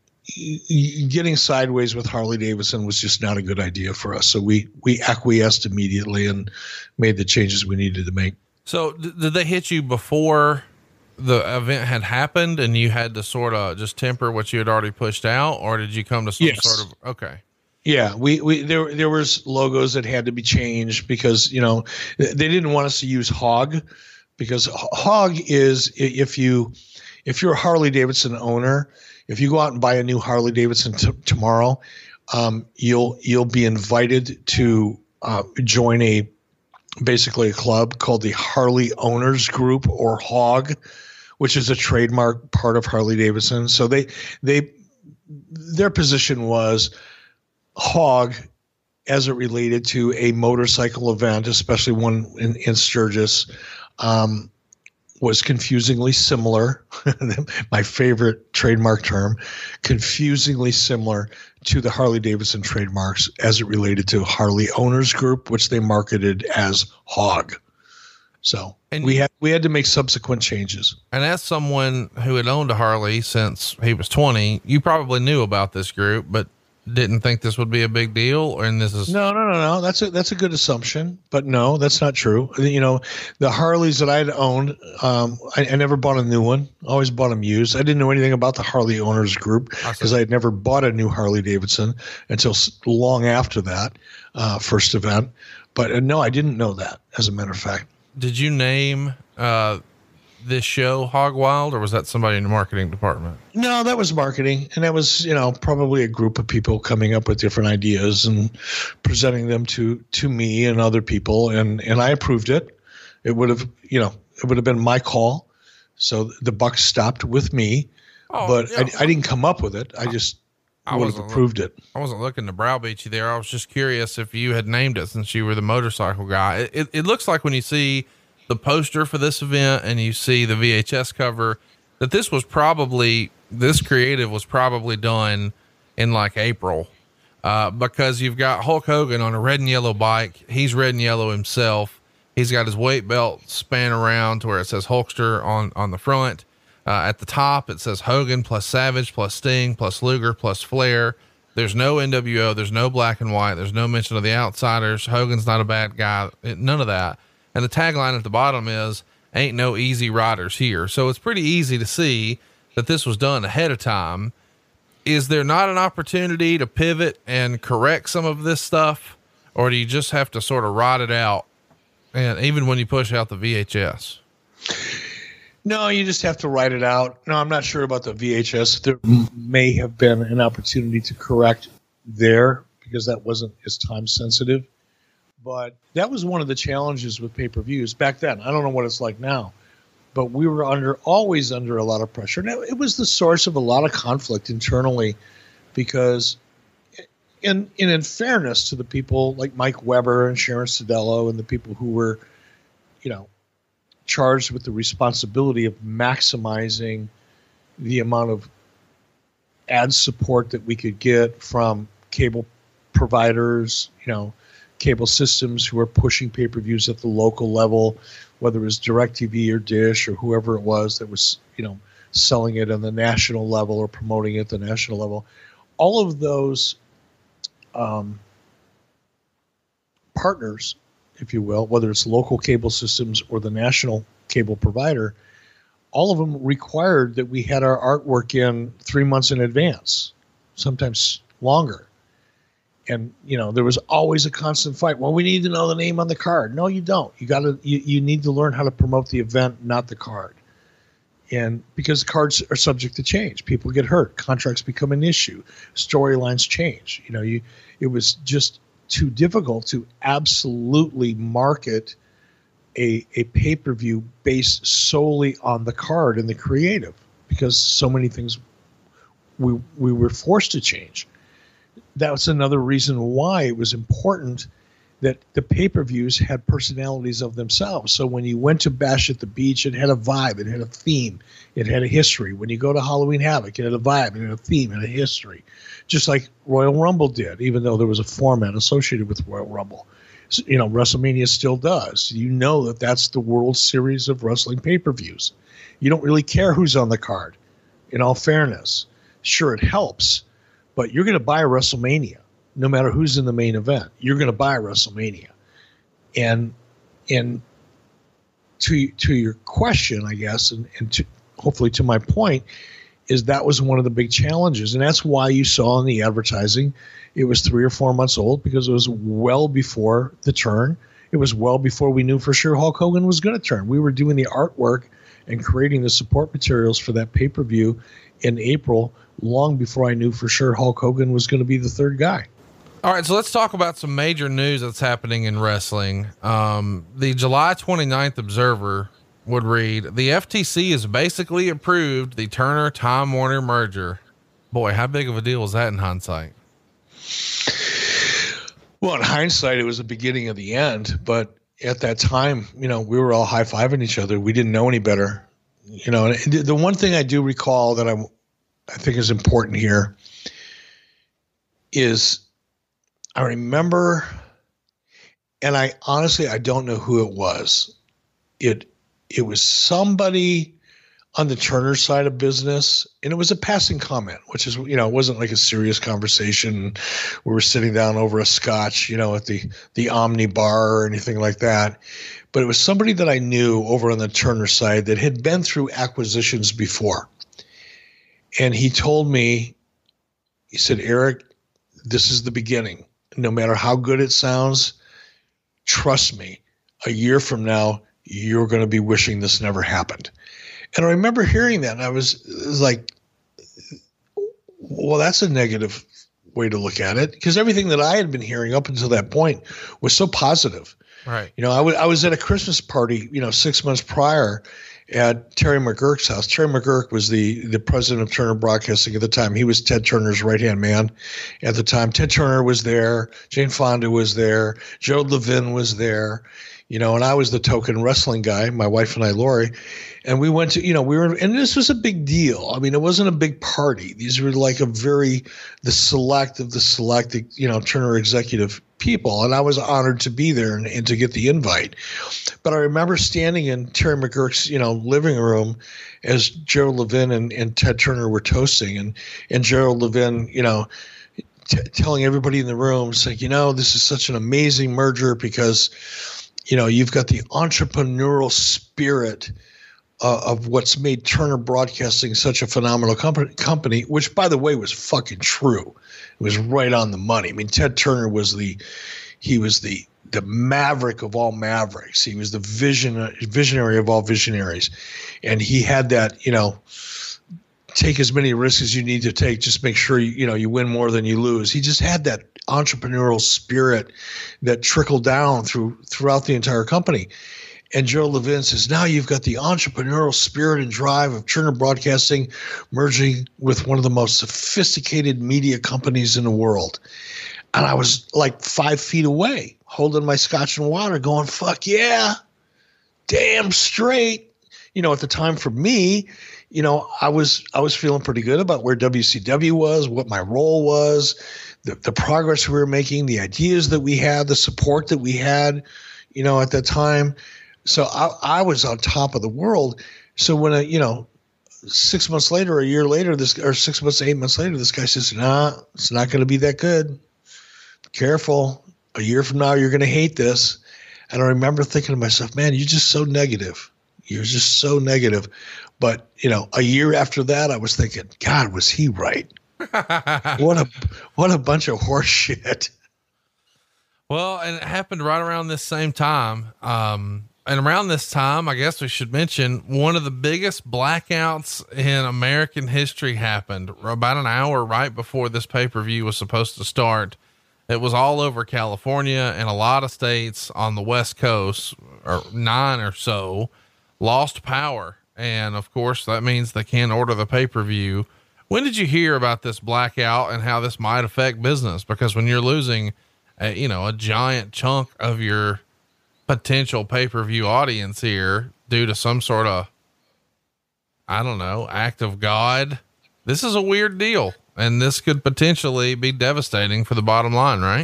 Speaker 6: getting sideways with Harley Davidson was just not a good idea for us. So we, we acquiesced immediately and made the changes we needed to make.
Speaker 1: So th- did they hit you before the event had happened and you had to sort of just temper what you had already pushed out, or did you come to some
Speaker 6: yes.
Speaker 1: sort of, okay.
Speaker 6: Yeah, we, we, there, there was logos that had to be changed because, you know, they didn't want us to use Hog, because Hog is, if you, if you're a Harley Davidson owner, if you go out and buy a new Harley Davidson t- tomorrow, um, you'll, you'll be invited to, uh, join a, basically a club called the Harley Owners Group, or Hog, which is a trademark part of Harley Davidson. So they, they, their position was Hog as it related to a motorcycle event, especially one in, in Sturgis, um, was confusingly similar. My favorite trademark term, confusingly similar to the Harley Davidson trademarks as it related to Harley Owners Group, which they marketed as Hog. So and we had, we had to make subsequent changes.
Speaker 1: And as someone who had owned a Harley since he was twenty, you probably knew about this group, but didn't think this would be a big deal. And this is
Speaker 6: no, no, no, no. That's a, that's a good assumption, but no, that's not true. You know, the Harleys that I'd owned, um, I, I never bought a new one. Always bought them used. I didn't know anything about the Harley Owners Group because I had never bought a new Harley Davidson until long after that uh, first event. But uh, no, I didn't know that, as a matter of fact.
Speaker 1: Did you name, uh, this show Hog Wild, or was that somebody in the marketing department?
Speaker 6: No, that was marketing. And that was, you know, probably a group of people coming up with different ideas and presenting them to, to me and other people. And, and I approved it. It would have, you know, it would have been my call. So the buck stopped with me.
Speaker 1: Oh,
Speaker 6: but
Speaker 1: yeah.
Speaker 6: I, I didn't come up with it. I just
Speaker 1: I
Speaker 6: would have
Speaker 1: wasn't
Speaker 6: approved it.
Speaker 1: I wasn't looking to browbeat you there. I was just curious if you had named it since you were the motorcycle guy. It, it, it looks like when you see the poster for this event and you see the V H S cover that this was probably, this creative was probably done in like April, uh, because you've got Hulk Hogan on a red and yellow bike. He's red and yellow himself. He's got his weight belt span around to where it says Hulkster on, on the front. Uh, at the top, it says Hogan plus Savage plus Sting plus Luger plus Flair. There's no N W O. There's no Black and White. There's no mention of the Outsiders. Hogan's not a bad guy. It, none of that. And the tagline at the bottom is, ain't no easy riders here. So it's pretty easy to see that this was done ahead of time. Is there not an opportunity to pivot and correct some of this stuff? Or do you just have to sort of ride it out? And even when you push out the V H S?
Speaker 6: No, you just have to write it out. No, I'm not sure about the V H S. There may have been an opportunity to correct there because that wasn't as time sensitive. But that was one of the challenges with pay-per-views back then. I don't know what it's like now, but we were under always under a lot of pressure. And it was the source of a lot of conflict internally because in, in, in fairness to the people like Mike Weber and Sharon Sadello and the people who were, you know, charged with the responsibility of maximizing the amount of ad support that we could get from cable providers, you know, cable systems who are pushing pay-per-views at the local level, whether it was DirecTV or Dish or whoever it was that was, you know, selling it on the national level or promoting it at the national level. All of those um, partners, if you will, whether it's local cable systems or the national cable provider, all of them required that we had our artwork in three months in advance, sometimes longer. And, you know, there was always a constant fight. Well, we need to know the name on the card. No, you don't. You got to, you, you need to learn how to promote the event, not the card. And because cards are subject to change, people get hurt, contracts become an issue, storylines change. You know, you, it was just too difficult to absolutely market a, a pay-per-view based solely on the card and the creative because so many things we, we were forced to change. That's another reason why it was important that the pay-per-views had personalities of themselves. So when you went to Bash at the Beach, it had a vibe, it had a theme, it had a history. When you go to Halloween Havoc, it had a vibe, it had a theme, and a history. Just like Royal Rumble did, even though there was a format associated with Royal Rumble. So, you know, WrestleMania still does. You know that that's the World Series of Wrestling pay-per-views. You don't really care who's on the card, in all fairness. Sure, it helps, but you're going to buy a WrestleMania. No matter who's in the main event, you're going to buy WrestleMania. And and to to your question, I guess, and, and to, hopefully to my point, is that was one of the big challenges. And that's why you saw in the advertising, it was three or four months old because it was well before the turn. It was well before we knew for sure Hulk Hogan was going to turn. We were doing the artwork and creating the support materials for that pay-per-view in April, long before I knew for sure Hulk Hogan was going to be the third guy.
Speaker 1: All right, so let's talk about some major news that's happening in wrestling. Um, the July twenty-ninth Observer would read, the F T C has basically approved the Turner Time Warner merger. Boy, how big of a deal was that in hindsight?
Speaker 6: Well, in hindsight, it was the beginning of the end. But at that time, you know, we were all high-fiving each other. We didn't know any better. You know, and the one thing I do recall that I, I think is important here is I remember, and I honestly, I don't know who it was. It it was somebody on the Turner side of business, and it was a passing comment, which is, you know, it wasn't like a serious conversation. We were sitting down over a scotch, you know, at the, the Omni bar or anything like that. But it was somebody that I knew over on the Turner side that had been through acquisitions before. And he told me, he said, Eric, this is the beginning. No matter how good it sounds, trust me, a year from now, you're going to be wishing this never happened. And I remember hearing that, and I was, it was like, well, that's a negative way to look at it, because everything that I had been hearing up until that point was so positive.
Speaker 1: Right.
Speaker 6: You know, I wa- I was at a Christmas party, you know, six months prior at Terry McGurk's house. Terry McGurk was the, the president of Turner Broadcasting at the time. He was Ted Turner's right-hand man at the time. Ted Turner was there. Jane Fonda was there. Joe Levin was there. You know, and I was the token wrestling guy, my wife and I, Lori. And we went to, you know, we were, and this was a big deal. I mean, it wasn't a big party. These were like a very, the select of the selected, you know, Turner executive people. And I was honored to be there and, and to get the invite. But I remember standing in Terry McGurk's, you know, living room as Gerald Levin and, and Ted Turner were toasting. And, and Gerald Levin, you know, t- telling everybody in the room, saying, you know, this is such an amazing merger because, you know, you've got the entrepreneurial spirit uh, of what's made Turner Broadcasting such a phenomenal company, company, which, by the way, was fucking true. It was right on the money. I mean, Ted Turner was the, he was the, the maverick of all mavericks. He was the vision, visionary of all visionaries. And he had that, you know, take as many risks as you need to take. Just make sure you, you know, you win more than you lose. He just had that entrepreneurial spirit that trickled down through throughout the entire company. And Joe Levin says, now you've got the entrepreneurial spirit and drive of Turner Broadcasting merging with one of the most sophisticated media companies in the world. And I was like five feet away, holding my scotch and water, going, fuck yeah, damn straight. You know, at the time for me, you know, I was I was feeling pretty good about where W C W was, what my role was, the, the progress we were making, the ideas that we had, the support that we had, you know, at that time. So I, I was on top of the world. So when, I, you know, six months later, a year later, this or six months, eight months later, this guy says, nah, it's not going to be that good. Careful. A year from now, you're going to hate this. And I remember thinking to myself, man, you're just so negative. You're just so negative. But, you know, a year after that, I was thinking, God, was he right? what a what a bunch of horse shit.
Speaker 1: Well, and it happened right around this same time. Um, and around this time, I guess we should mention one of the biggest blackouts in American history happened about an hour right before this pay-per-view was supposed to start. It was all over California and a lot of states on the West Coast, or nine or so, lost power. And of course that means they can't order the pay-per-view. When did you hear about this blackout and how this might affect business? Because when you're losing a, you know, a giant chunk of your potential pay-per-view audience here due to some sort of, I don't know, act of God, this is a weird deal. And this could potentially be devastating for the bottom line, right?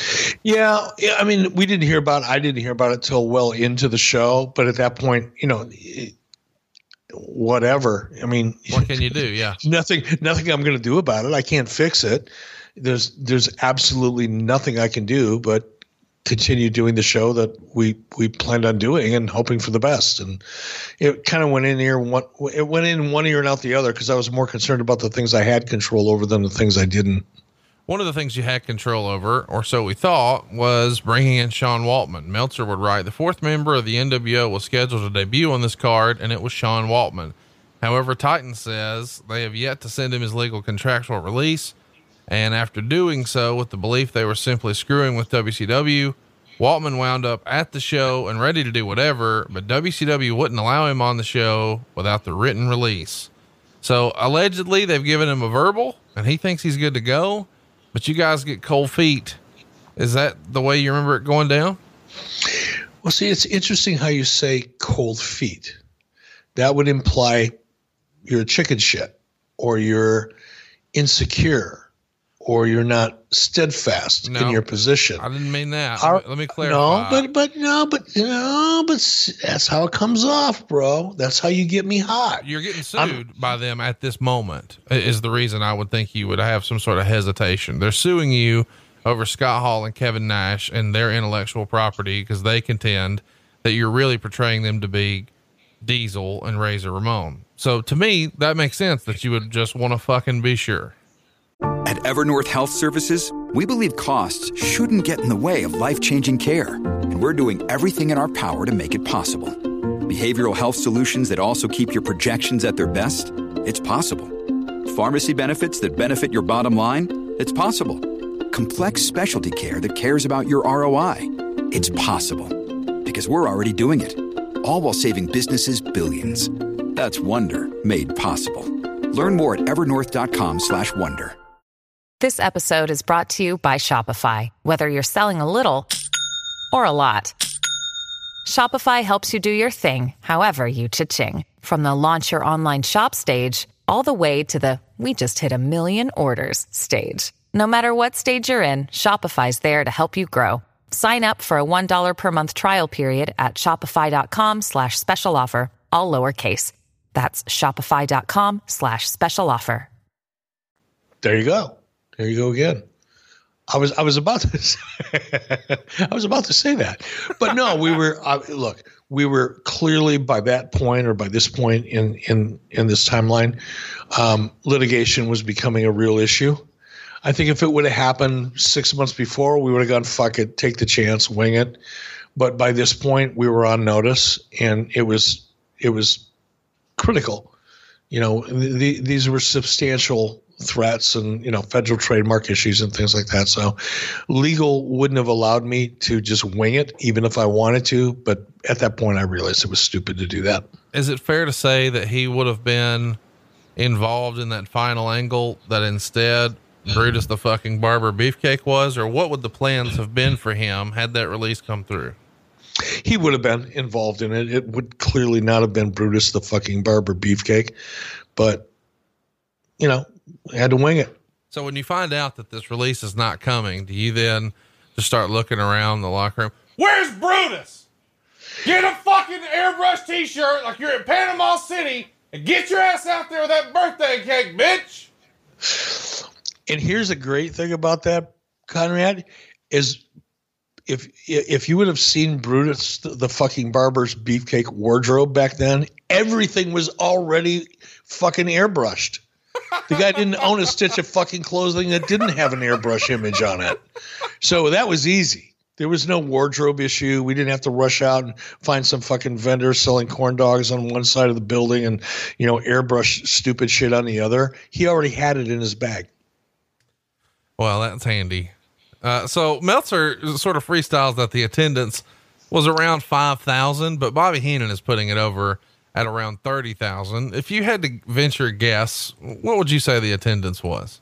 Speaker 6: Yeah. Yeah. I mean, we didn't hear about it. I didn't hear about it till well into the show, but at that point, you know, it, whatever. I mean,
Speaker 1: what can you do? Yeah.
Speaker 6: nothing, nothing I'm going to do about it. I can't fix it. There's, there's absolutely nothing I can do, but continue doing the show that we, we planned on doing and hoping for the best. And it kind of went in here, one, it went in one ear and out the other, because I was more concerned about the things I had control over than the things I didn't.
Speaker 1: One of the things you had control over, or so we thought, was bringing in Sean Waltman. Meltzer would write, the fourth member of the N W O was scheduled to debut on this card, and it was Sean Waltman. However, Titan says they have yet to send him his legal contractual release. And after doing so, with the belief they were simply screwing with W C W, Waltman wound up at the show and ready to do whatever, but W C W wouldn't allow him on the show without the written release. So allegedly they've given him a verbal and he thinks he's good to go, but you guys get cold feet. Is that the way you remember it going down?
Speaker 6: Well, see, it's interesting how you say cold feet. That would imply you're a chicken shit, or you're insecure, or you're not steadfast
Speaker 1: No,
Speaker 6: in your position.
Speaker 1: I didn't mean that.
Speaker 6: Our,
Speaker 1: Let me clarify.
Speaker 6: No, but, but no, but no, but that's how it comes off, bro. That's how you get me hot.
Speaker 1: You're getting sued I'm, by them at this moment is the reason I would think you would have some sort of hesitation. They're suing you over Scott Hall and Kevin Nash and their intellectual property, because they contend that you're really portraying them to be Diesel and Razor Ramon. So to me, that makes sense that you would just want to fucking be sure.
Speaker 8: At Evernorth Health Services, we believe costs shouldn't get in the way of life-changing care, and we're doing everything in our power to make it possible. Behavioral health solutions that also keep your projections at their best? It's possible. Pharmacy benefits that benefit your bottom line? It's possible. Complex specialty care that cares about your R O I? It's possible. Because we're already doing it. All while saving businesses billions. That's Wonder made possible. Learn more at evernorth.com slash wonder.
Speaker 9: This episode is brought to you by Shopify. Whether you're selling a little or a lot, Shopify helps you do your thing, however you cha-ching. From the launch your online shop stage, all the way to the we just hit a million orders stage. No matter what stage you're in, Shopify's there to help you grow. Sign up for a one dollar per month trial period at shopify.com slash special offer, all lowercase. That's shopify.com slash special offer.
Speaker 6: There you go. There you go again. I was I was about to say, I was about to say that, but no, we were uh, look. We were clearly by that point, or by this point in in in this timeline, um, litigation was becoming a real issue. I think if it would have happened six months before, we would have gone, fuck it, take the chance, wing it. But by this point, we were on notice, and it was it was critical. You know, the, these were substantial threats and, you know, federal trademark issues and things like that. So legal wouldn't have allowed me to just wing it, even if I wanted to. But at that point, I realized it was stupid to do that.
Speaker 1: Is it fair to say that he would have been involved in that final angle, that instead Brutus the fucking Barber Beefcake was? Or what would the plans have been for him had that release come through?
Speaker 6: He would have been involved in it. It would clearly not have been Brutus the fucking Barber Beefcake, but, you know, I had to wing it.
Speaker 1: So when you find out that this release is not coming, do you then just start looking around the locker room? Where's Brutus? Get a fucking airbrush t-shirt like you're in Panama City and get your ass out there with that birthday cake, bitch.
Speaker 6: And here's a great thing about that, Conrad, is if if you would have seen Brutus the, the fucking Barber's Beefcake wardrobe back then, everything was already fucking airbrushed. The guy didn't own a stitch of fucking clothing that didn't have an airbrush image on it. So that was easy. There was no wardrobe issue. We didn't have to rush out and find some fucking vendor selling corn dogs on one side of the building and, you know, airbrush stupid shit on the other. He already had it in his bag.
Speaker 1: Well, that's handy. Uh, so Meltzer sort of freestyles that the attendance was around five thousand, but Bobby Heenan is putting it over at around thirty thousand. If you had to venture a guess, what would you say the attendance was?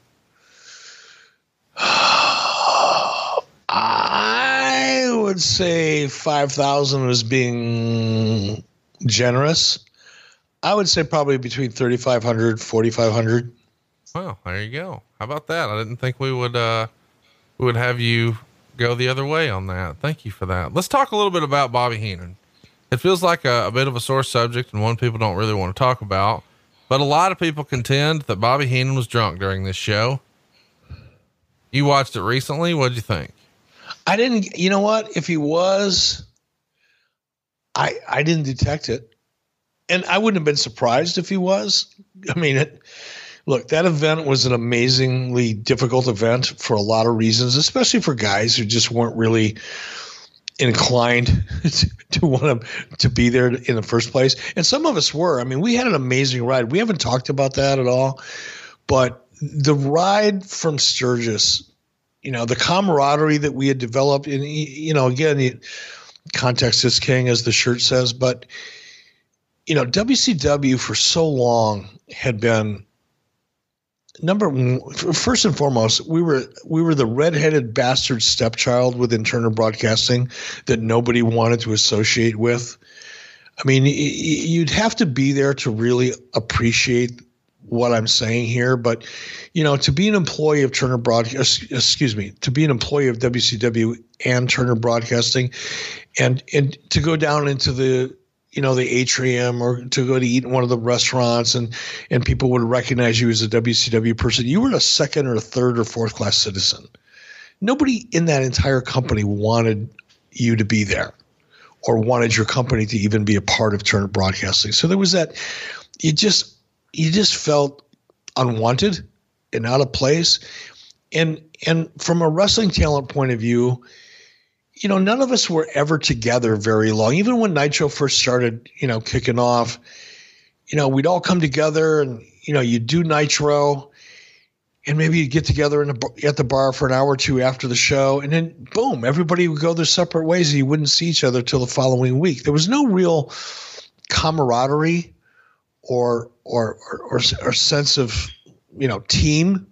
Speaker 6: I would say five thousand was being generous. I would say probably between thirty-five hundred, forty-five hundred.
Speaker 1: Well, there you go. How about that? I didn't think we would, uh, we would have you go the other way on that. Thank you for that. Let's talk a little bit about Bobby Heenan. It feels like a, a bit of a sore subject and one people don't really want to talk about, but a lot of people contend that Bobby Heenan was drunk during this show. You watched it recently. What'd you think?
Speaker 6: I didn't, you know what? If he was, I, I didn't detect it, and I wouldn't have been surprised if he was. I mean, it, look, that event was an amazingly difficult event for a lot of reasons, especially for guys who just weren't really inclined to, to want to, to be there in the first place. And some of us were. I mean, we had an amazing ride. We haven't talked about that at all, but the ride from Sturgis, you know, the camaraderie that we had developed in, you know, again, the context is king, as the shirt says, but, you know, W C W for so long had been number one, first and foremost, we were we were the redheaded bastard stepchild within Turner Broadcasting that nobody wanted to associate with. I mean, you'd have to be there to really appreciate what I'm saying here, but you know, to be an employee of Turner Broadcast, excuse me, to be an employee of W C W and Turner Broadcasting, and and to go down into the, you know, the atrium or to go to eat in one of the restaurants and, and people would recognize you as a W C W person, you were a second or a third or fourth class citizen. Nobody in that entire company wanted you to be there or wanted your company to even be a part of Turner Broadcasting. So there was that, you just, you just felt unwanted and out of place. And, and from a wrestling talent point of view, you know, none of us were ever together very long. Even when Nitro first started, you know, kicking off, you know, we'd all come together and, you know, you do Nitro and maybe you'd get together in the, at the bar for an hour or two after the show, and then boom, everybody would go their separate ways, and you wouldn't see each other till the following week. There was no real camaraderie or or or, or, or sense of, you know, team.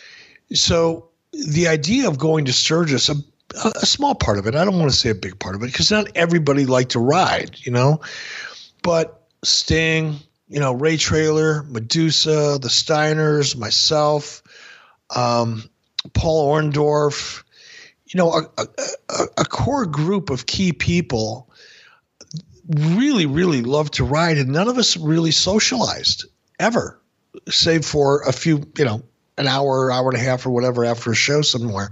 Speaker 6: So the idea of going to Sturgis, a, a small part of it, I don't want to say a big part of it, because not everybody liked to ride, you know, but Sting, you know, Ray Traylor, Medusa, the Steiners, myself, um, Paul Orndorff, you know, a, a, a core group of key people really, really loved to ride, and none of us really socialized ever, save for a few, you know, an hour, hour and a half or whatever after a show somewhere.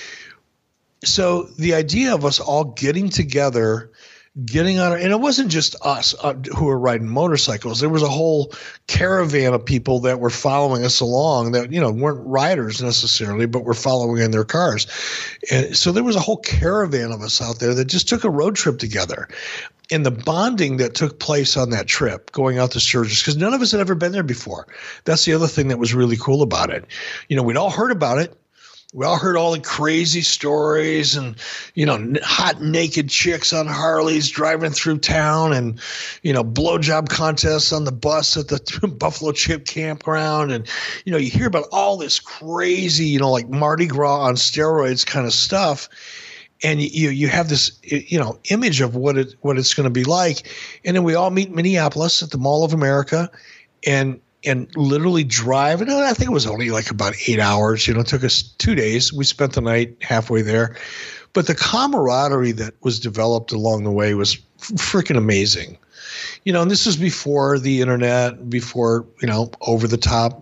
Speaker 6: So the idea of us all getting together, getting on, and it wasn't just us uh, who were riding motorcycles. There was a whole caravan of people that were following us along that, you know, weren't riders necessarily, but were following in their cars. And so there was a whole caravan of us out there that just took a road trip together. And the bonding that took place on that trip, going out to Sturgis, because none of us had ever been there before. That's the other thing that was really cool about it. You know, we'd all heard about it. We all heard all the crazy stories and, you know, n- hot naked chicks on Harleys driving through town, and, you know, blowjob contests on the bus at the Buffalo Chip campground. And, you know, you hear about all this crazy, you know, like Mardi Gras on steroids kind of stuff. And you you have this, you know, image of what it what it's going to be like. And then we all meet in Minneapolis at the Mall of America, and and literally drive. And I think it was only like about eight hours. You know, it took us two days. We spent the night halfway there. But the camaraderie that was developed along the way was freaking amazing. You know, and this was before the internet, before, you know, over the top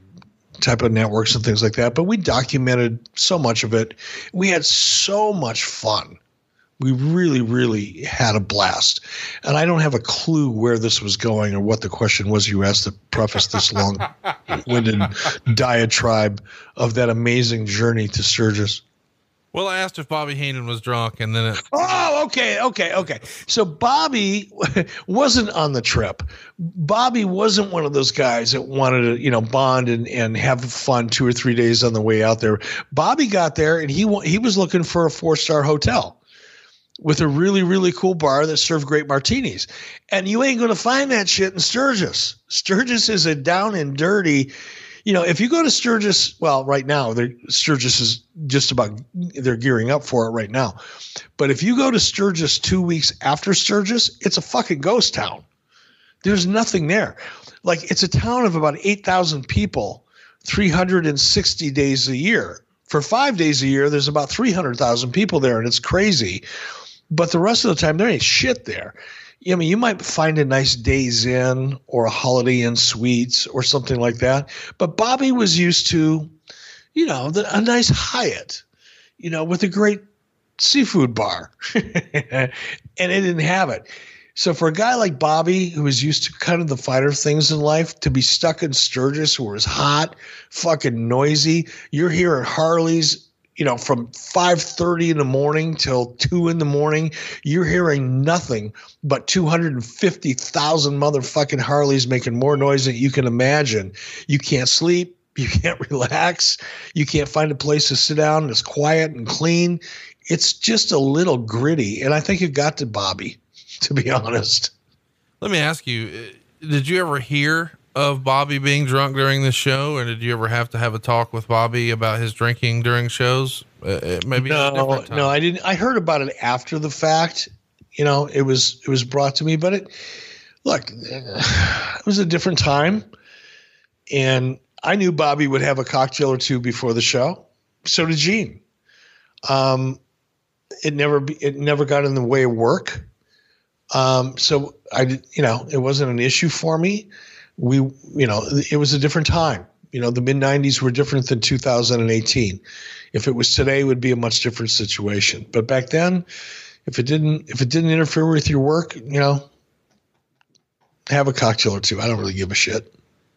Speaker 6: type of networks and things like that. But we documented so much of it. We had so much fun. We really, really had a blast. And I don't have a clue where this was going or what the question was you asked to preface this long-winded diatribe of that amazing journey to Sturgis.
Speaker 1: Well, I asked if Bobby Heenan was drunk, and then it.
Speaker 6: Oh, okay, okay, okay. So Bobby wasn't on the trip. Bobby wasn't one of those guys that wanted to, you know, bond and, and have fun two or three days on the way out there. Bobby got there, and he he was looking for a four-star hotel with a really, really cool bar that served great martinis. And you ain't going to find that shit in Sturgis. Sturgis is a down and dirty. You know, if you go to Sturgis, well, right now, Sturgis is just about, they're gearing up for it right now. But if you go to Sturgis two weeks after Sturgis, it's a fucking ghost town. There's nothing there. Like, it's a town of about eight thousand people, three hundred sixty days a year. For five days a year, there's about three hundred thousand people there, and it's crazy. But the rest of the time, there ain't shit there. I mean, you might find a nice Days Inn or a Holiday Inn Suites or something like that. But Bobby was used to, you know, the, a nice Hyatt, you know, with a great seafood bar. And it didn't have it. So for a guy like Bobby, who was used to kind of the finer things in life, to be stuck in Sturgis where it's hot, fucking noisy, you're here at Harley's, you know, from five thirty in the morning till two in the morning, you're hearing nothing but two hundred fifty thousand motherfucking Harleys making more noise than you can imagine. You can't sleep. You can't relax. You can't find a place to sit down that's quiet and clean. It's just a little gritty. And I think it got to Bobby, to be honest.
Speaker 1: Let me ask you, did you ever hear of Bobby being drunk during this show, or did you ever have to have a talk with Bobby about his drinking during shows? Uh, maybe
Speaker 6: no, no, I didn't. I heard about it after the fact. You know, it was it was brought to me, but it look, it was a different time, and I knew Bobby would have a cocktail or two before the show. So did Gene. Um, it never be, it never got in the way of work. Um, so I, you know, it wasn't an issue for me. We, you know, it was a different time. You know, the mid nineties were different than two thousand eighteen. If it was today, it would be a much different situation. But back then, if it didn't, if it didn't interfere with your work, you know, have a cocktail or two. I don't really give a shit.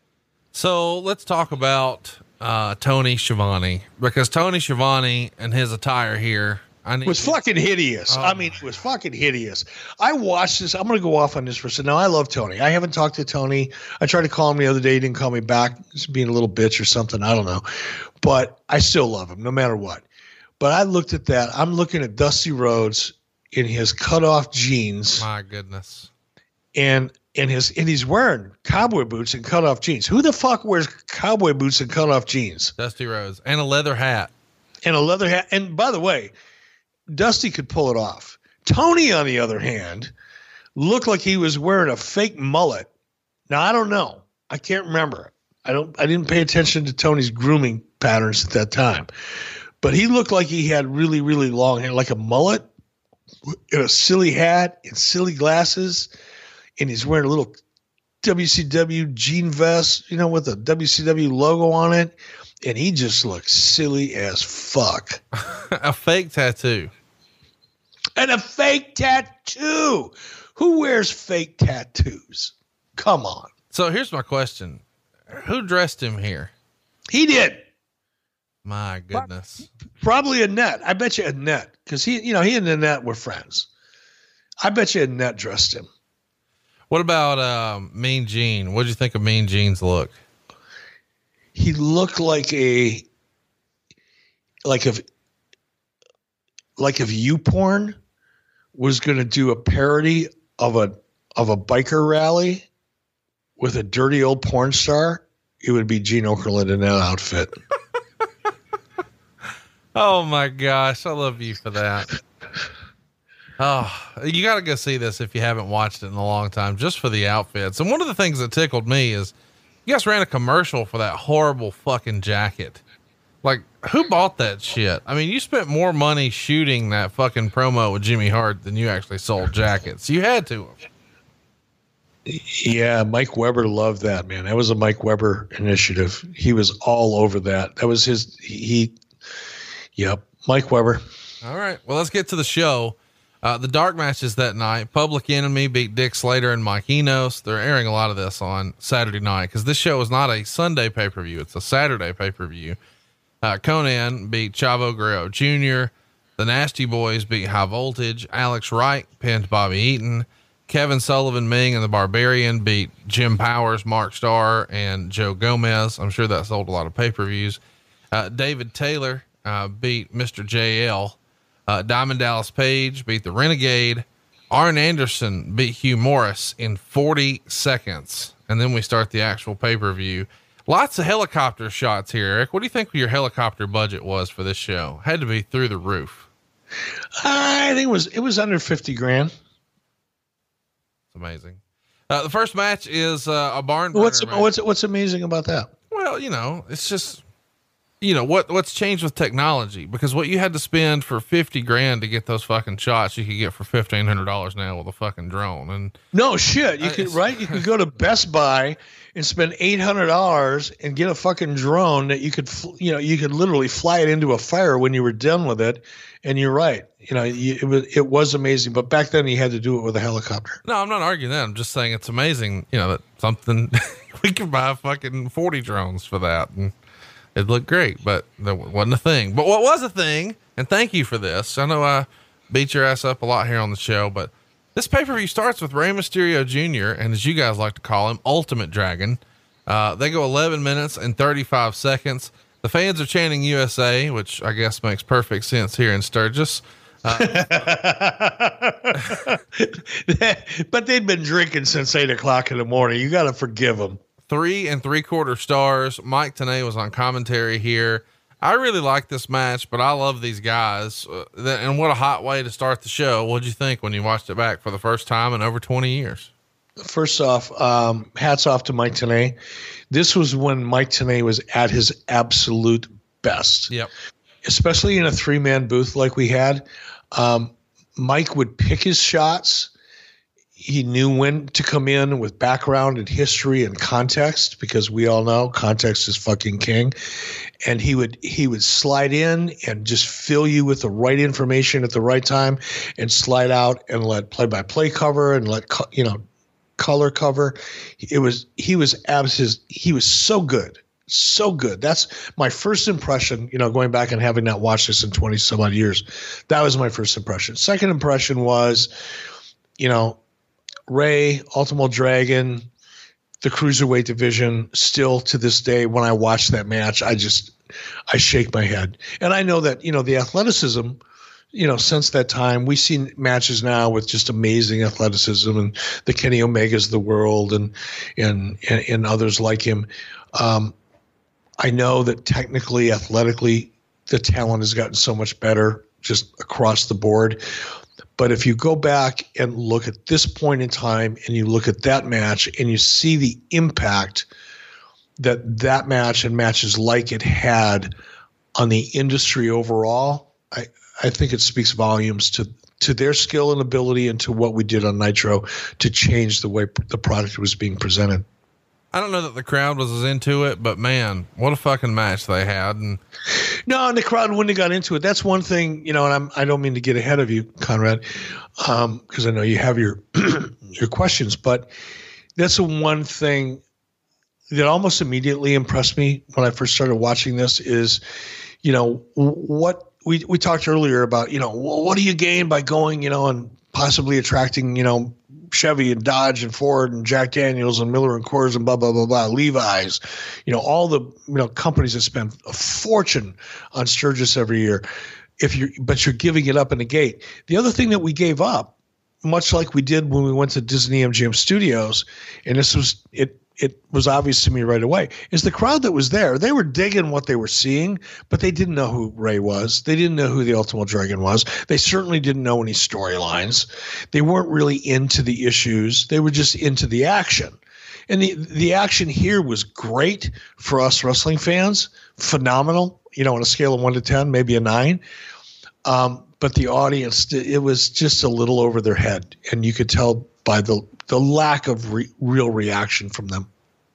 Speaker 1: So let's talk about uh, Tony Schiavone, because Tony Schiavone and his attire here, I need
Speaker 6: It was fucking hideous.
Speaker 1: Oh
Speaker 6: I mean, it was fucking hideous. I watched this. I'm going to go off on this for a second. Now, I love Tony. I haven't talked to Tony. I tried to call him the other day. He didn't call me back. He's being a little bitch or something. I don't know. But I still love him no matter what. But I looked at that. I'm looking at Dusty Rhodes in his cutoff jeans.
Speaker 1: My goodness.
Speaker 6: And and his and he's wearing cowboy boots and cutoff jeans. Who the fuck wears cowboy boots and cutoff jeans?
Speaker 1: Dusty Rhodes. And a leather hat.
Speaker 6: And a leather hat. And by the way, Dusty could pull it off. Tony, on the other hand, looked like he was wearing a fake mullet. Now, I don't know. I can't remember. I don't. I didn't pay attention to Tony's grooming patterns at that time. But he looked like he had really, really long hair, like a mullet, in a silly hat and silly glasses. And he's wearing a little W C W jean vest, you know, with a W C W logo on it. And he just looks silly as fuck.
Speaker 1: A fake tattoo.
Speaker 6: And a fake tattoo. Who wears fake tattoos? Come on.
Speaker 1: So here's my question. Who dressed him here?
Speaker 6: He did.
Speaker 1: My goodness.
Speaker 6: Probably Annette. I bet you Annette. Because he, you know, he and Annette were friends. I bet you Annette dressed him.
Speaker 1: What about um, Mean Gene? What'd you think of Mean Gene's look?
Speaker 6: He looked like a, like if, like if YouPorn was going to do a parody of a, of a biker rally with a dirty old porn star, it would be Gene Okerlund in that outfit.
Speaker 1: Oh my gosh. I love you for that. Oh, you got to go see this if you haven't watched it in a long time, just for the outfits. And one of the things that tickled me is you guys ran a commercial for that horrible fucking jacket. Like, who bought that shit? I mean, you spent more money shooting that fucking promo with Jimmy Hart than you actually sold jackets. You had to.
Speaker 6: Yeah. Mike Weber loved that, man. That was a Mike Weber initiative. He was all over that. That was his, he, yep. Mike Weber.
Speaker 1: All right. Well, let's get to the show. Uh, the dark matches that night. Public Enemy beat Dick Slater and Mike Enos. They're airing a lot of this on Saturday night because this show is not a Sunday pay-per-view. It's a Saturday pay-per-view. Uh, Conan beat Chavo Guerrero Junior The Nasty Boys beat High Voltage. Alex Wright pinned Bobby Eaton. Kevin Sullivan, Ming, and the Barbarian beat Jim Powers, Mark Starr, and Joe Gomez. I'm sure that sold a lot of pay-per-views. Uh, David Taylor uh, beat Mister J L. Uh, Diamond Dallas Page beat the Renegade. Arn Anderson beat Hugh Morris in forty seconds. And then we start the actual pay-per-view. Lots of helicopter shots here, Eric. What do you think your helicopter budget was for this show? Had to be through the roof.
Speaker 6: I think it was, it was under fifty grand.
Speaker 1: It's amazing. Uh, the first match is uh, a barn burner.
Speaker 6: What's,
Speaker 1: match.
Speaker 6: what's, what's amazing about that?
Speaker 1: Well, you know, it's just, you know, what, what's changed with technology, because what you had to spend for fifty grand to get those fucking shots, you could get for fifteen hundred dollars now with a fucking drone. And
Speaker 6: no shit. You could, right. You could go to Best Buy and spend eight hundred dollars and get a fucking drone that you could, you know, you could literally fly it into a fire when you were done with it. And you're right. You know, you, it was, it was amazing, but back then you had to do it with a helicopter.
Speaker 1: No, I'm not arguing that. I'm just saying it's amazing, you know, that something we could buy fucking forty drones for that. And it looked great, but there wasn't a thing. But what was a thing, and thank you for this. I know I beat your ass up a lot here on the show, but this pay-per-view starts with Rey Mysterio Junior and, as you guys like to call him, Ultimate Dragon. Uh, they go eleven minutes and thirty-five seconds. The fans are chanting U S A, which I guess makes perfect sense here in Sturgis. Uh,
Speaker 6: but they'd been drinking since eight o'clock in the morning. You got to forgive them.
Speaker 1: Three and three quarter stars. Mike Tenay was on commentary here. I really like this match, but I love these guys. Uh, that, and what a hot way to start the show. What'd you think when you watched it back for the first time in over twenty years?
Speaker 6: First off, um, hats off to Mike Tenay. This was when Mike Tenay was at his absolute best.
Speaker 1: Yep.
Speaker 6: Especially in a three man booth like we had. Um, Mike would pick his shots. He knew when to come in with background and history and context, because we all know context is fucking king. And he would, he would slide in and just fill you with the right information at the right time, and slide out and let play by play cover and let, you know, color cover. It was, he was abs his, he was so good. So good. That's my first impression, you know, going back and having not watched this in twenty some odd years. That was my first impression. Second impression was, you know, Ray, Ultimo Dragon, the cruiserweight division. Still to this day, when I watch that match, I just, I shake my head. And I know that, you know, the athleticism, you know, since that time, we've seen matches now with just amazing athleticism and the Kenny Omegas of the world and, and, and, and others like him. Um, I know that technically, athletically, the talent has gotten so much better just across the board. But if you go back and look at this point in time and you look at that match and you see the impact that that match and matches like it had on the industry overall, I, I think it speaks volumes to, to their skill and ability and to what we did on Nitro to change the way the product was being presented.
Speaker 1: I don't know that the crowd was as into it, but man, what a fucking match they had. And
Speaker 6: no, and the crowd wouldn't have got into it. That's one thing, you know, and I'm, I don't mean to get ahead of you, Conrad, um, cause I know you have your, your questions, but that's the one thing that almost immediately impressed me when I first started watching this is, you know, what we, we talked earlier about, you know, what do you gain by going, you know, and possibly attracting, you know, Chevy and Dodge and Ford and Jack Daniels and Miller and Coors and blah, blah, blah, blah, Levi's, you know, all the, you know, companies that spend a fortune on Sturgis every year. If you're, but you're giving it up in the gate. The other thing that we gave up, much like we did when we went to Disney M G M Studios, and this was, it, it was obvious to me right away, is the crowd that was there. They were digging what they were seeing, but they didn't know who Ray was. They didn't know who the Ultimo Dragon was. They certainly didn't know any storylines. They weren't really into the issues. They were just into the action. And the, the action here was great for us wrestling fans. Phenomenal, you know, on a scale of one to ten, maybe a nine. Um, but the audience, it was just a little over their head. And you could tell by the the lack of re- real reaction from them.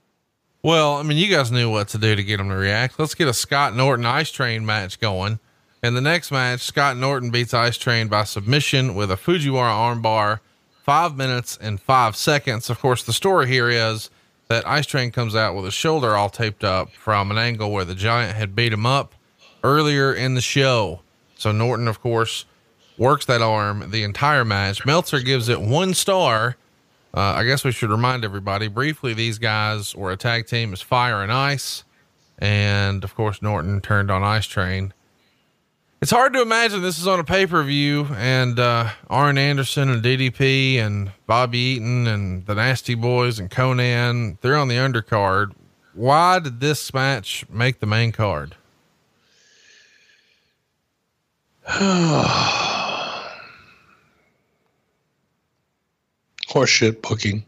Speaker 1: Well, I mean, you guys knew what to do to get them to react. Let's get a Scott Norton Ice Train match going. In the next match, Scott Norton beats Ice Train by submission with a Fujiwara armbar, five minutes and five seconds. Of course, the story here is that Ice Train comes out with his shoulder all taped up from an angle where the Giant had beat him up earlier in the show. So Norton, of course, works that arm the entire match. Meltzer gives it one star. Uh, I guess we should remind everybody briefly, these guys were a tag team as Fire and Ice. And of course, Norton turned on Ice Train. It's hard to imagine this is on a pay-per-view and, uh, Arn Anderson and D D P and Bobby Eaton and the Nasty Boys and Conan, they're on the undercard. Why did this match make the main card?
Speaker 6: Horseshit booking.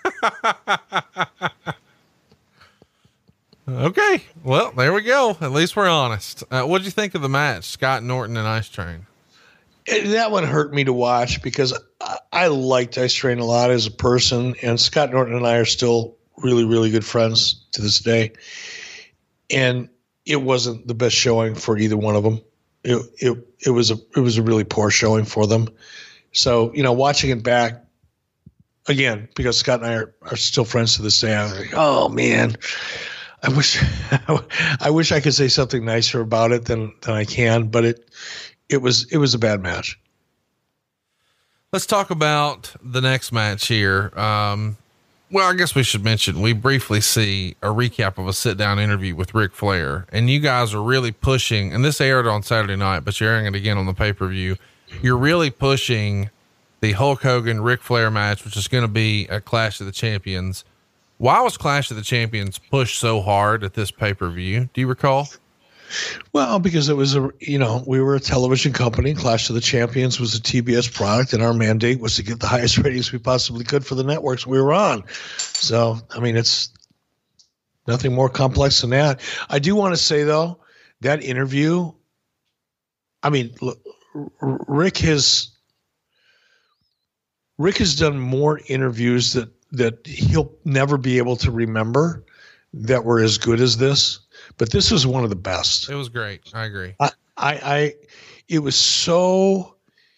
Speaker 1: Okay. Well, there we go. At least we're honest. Uh, what'd you think of the match? Scott Norton and Ice Train.
Speaker 6: It, that one hurt me to watch because I, I liked Ice Train a lot as a person, and Scott Norton and I are still really, really good friends to this day. And it wasn't the best showing for either one of them. It, it, it was a, it was a really poor showing for them. So, you know, watching it back, again, because Scott and I are, are still friends to this day, I was like, oh man, I wish, I wish I could say something nicer about it than, than I can, but it, it was, it was a bad match.
Speaker 1: Let's talk about the next match here. Um, well, I guess we should mention, we briefly see a recap of a sit down interview with Ric Flair, and you guys are really pushing, and this aired on Saturday night, but you're airing it again on the pay-per-view. You're really pushing the Hulk Hogan Ric Flair match, which is going to be a Clash of the Champions. Why was Clash of the Champions pushed so hard at this pay-per-view? Do you recall?
Speaker 6: Well, because it was a, you know, we were a television company. Clash of the Champions was a T B S product, and our mandate was to get the highest ratings we possibly could for the networks we were on. So, I mean, it's nothing more complex than that. I do want to say though, that interview, I mean, look, Rick has, Rick has done more interviews that, that he'll never be able to remember that were as good as this, but this was one of the best.
Speaker 1: It was great. I agree.
Speaker 6: I, I, I it was so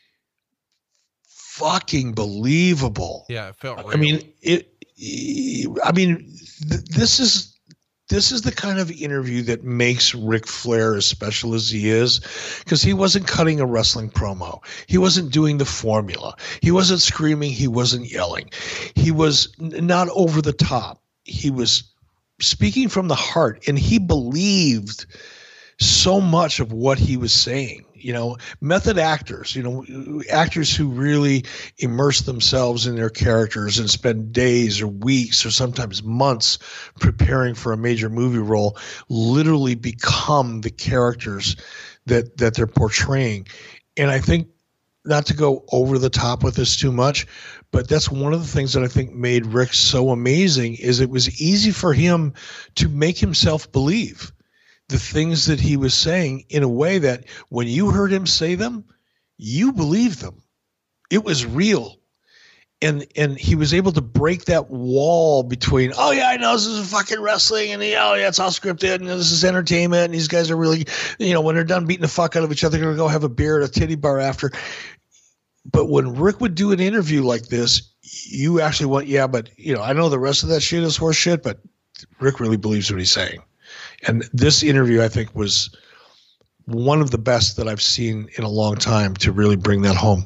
Speaker 6: fucking believable.
Speaker 1: Yeah. It felt real.
Speaker 6: I mean, it, I mean, th- this is, this is the kind of interview that makes Ric Flair as special as he is, because he wasn't cutting a wrestling promo. He wasn't doing the formula. He wasn't screaming. He wasn't yelling. He was n- not over the top. He was speaking from the heart, and he believed so much of what he was saying. You know, method actors, you know, actors who really immerse themselves in their characters and spend days or weeks or sometimes months preparing for a major movie role, literally become the characters that that they're portraying. And I think, not to go over the top with this too much, but that's one of the things that I think made Rick so amazing, is it was easy for him to make himself believe the things that he was saying in a way that when you heard him say them, you believed them. It was real. And and he was able to break that wall between, oh yeah, I know this is fucking wrestling, and oh yeah, it's all scripted, and this is entertainment, and these guys are really, you know, when they're done beating the fuck out of each other, they're gonna go have a beer at a titty bar after. But when Rick would do an interview like this, you actually went, yeah, but you know, I know the rest of that shit is horse shit, but Rick really believes what he's saying. And this interview, I think, was one of the best that I've seen in a long time to really bring that home.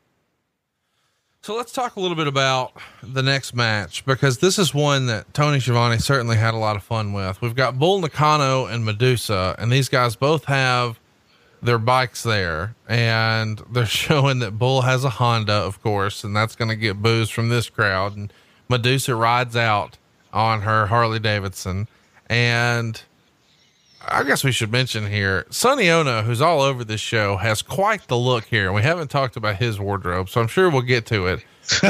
Speaker 1: So let's talk a little bit about the next match, because this is one that Tony Schiavone certainly had a lot of fun with. We've got Bull Nakano and Medusa, and these guys both have their bikes there, and they're showing that Bull has a Honda, of course, and that's going to get boos from this crowd. And Medusa rides out on her Harley Davidson. And I guess we should mention here, Sonny Ono, who's all over this show, has quite the look here. We haven't talked about his wardrobe, so I'm sure we'll get to it.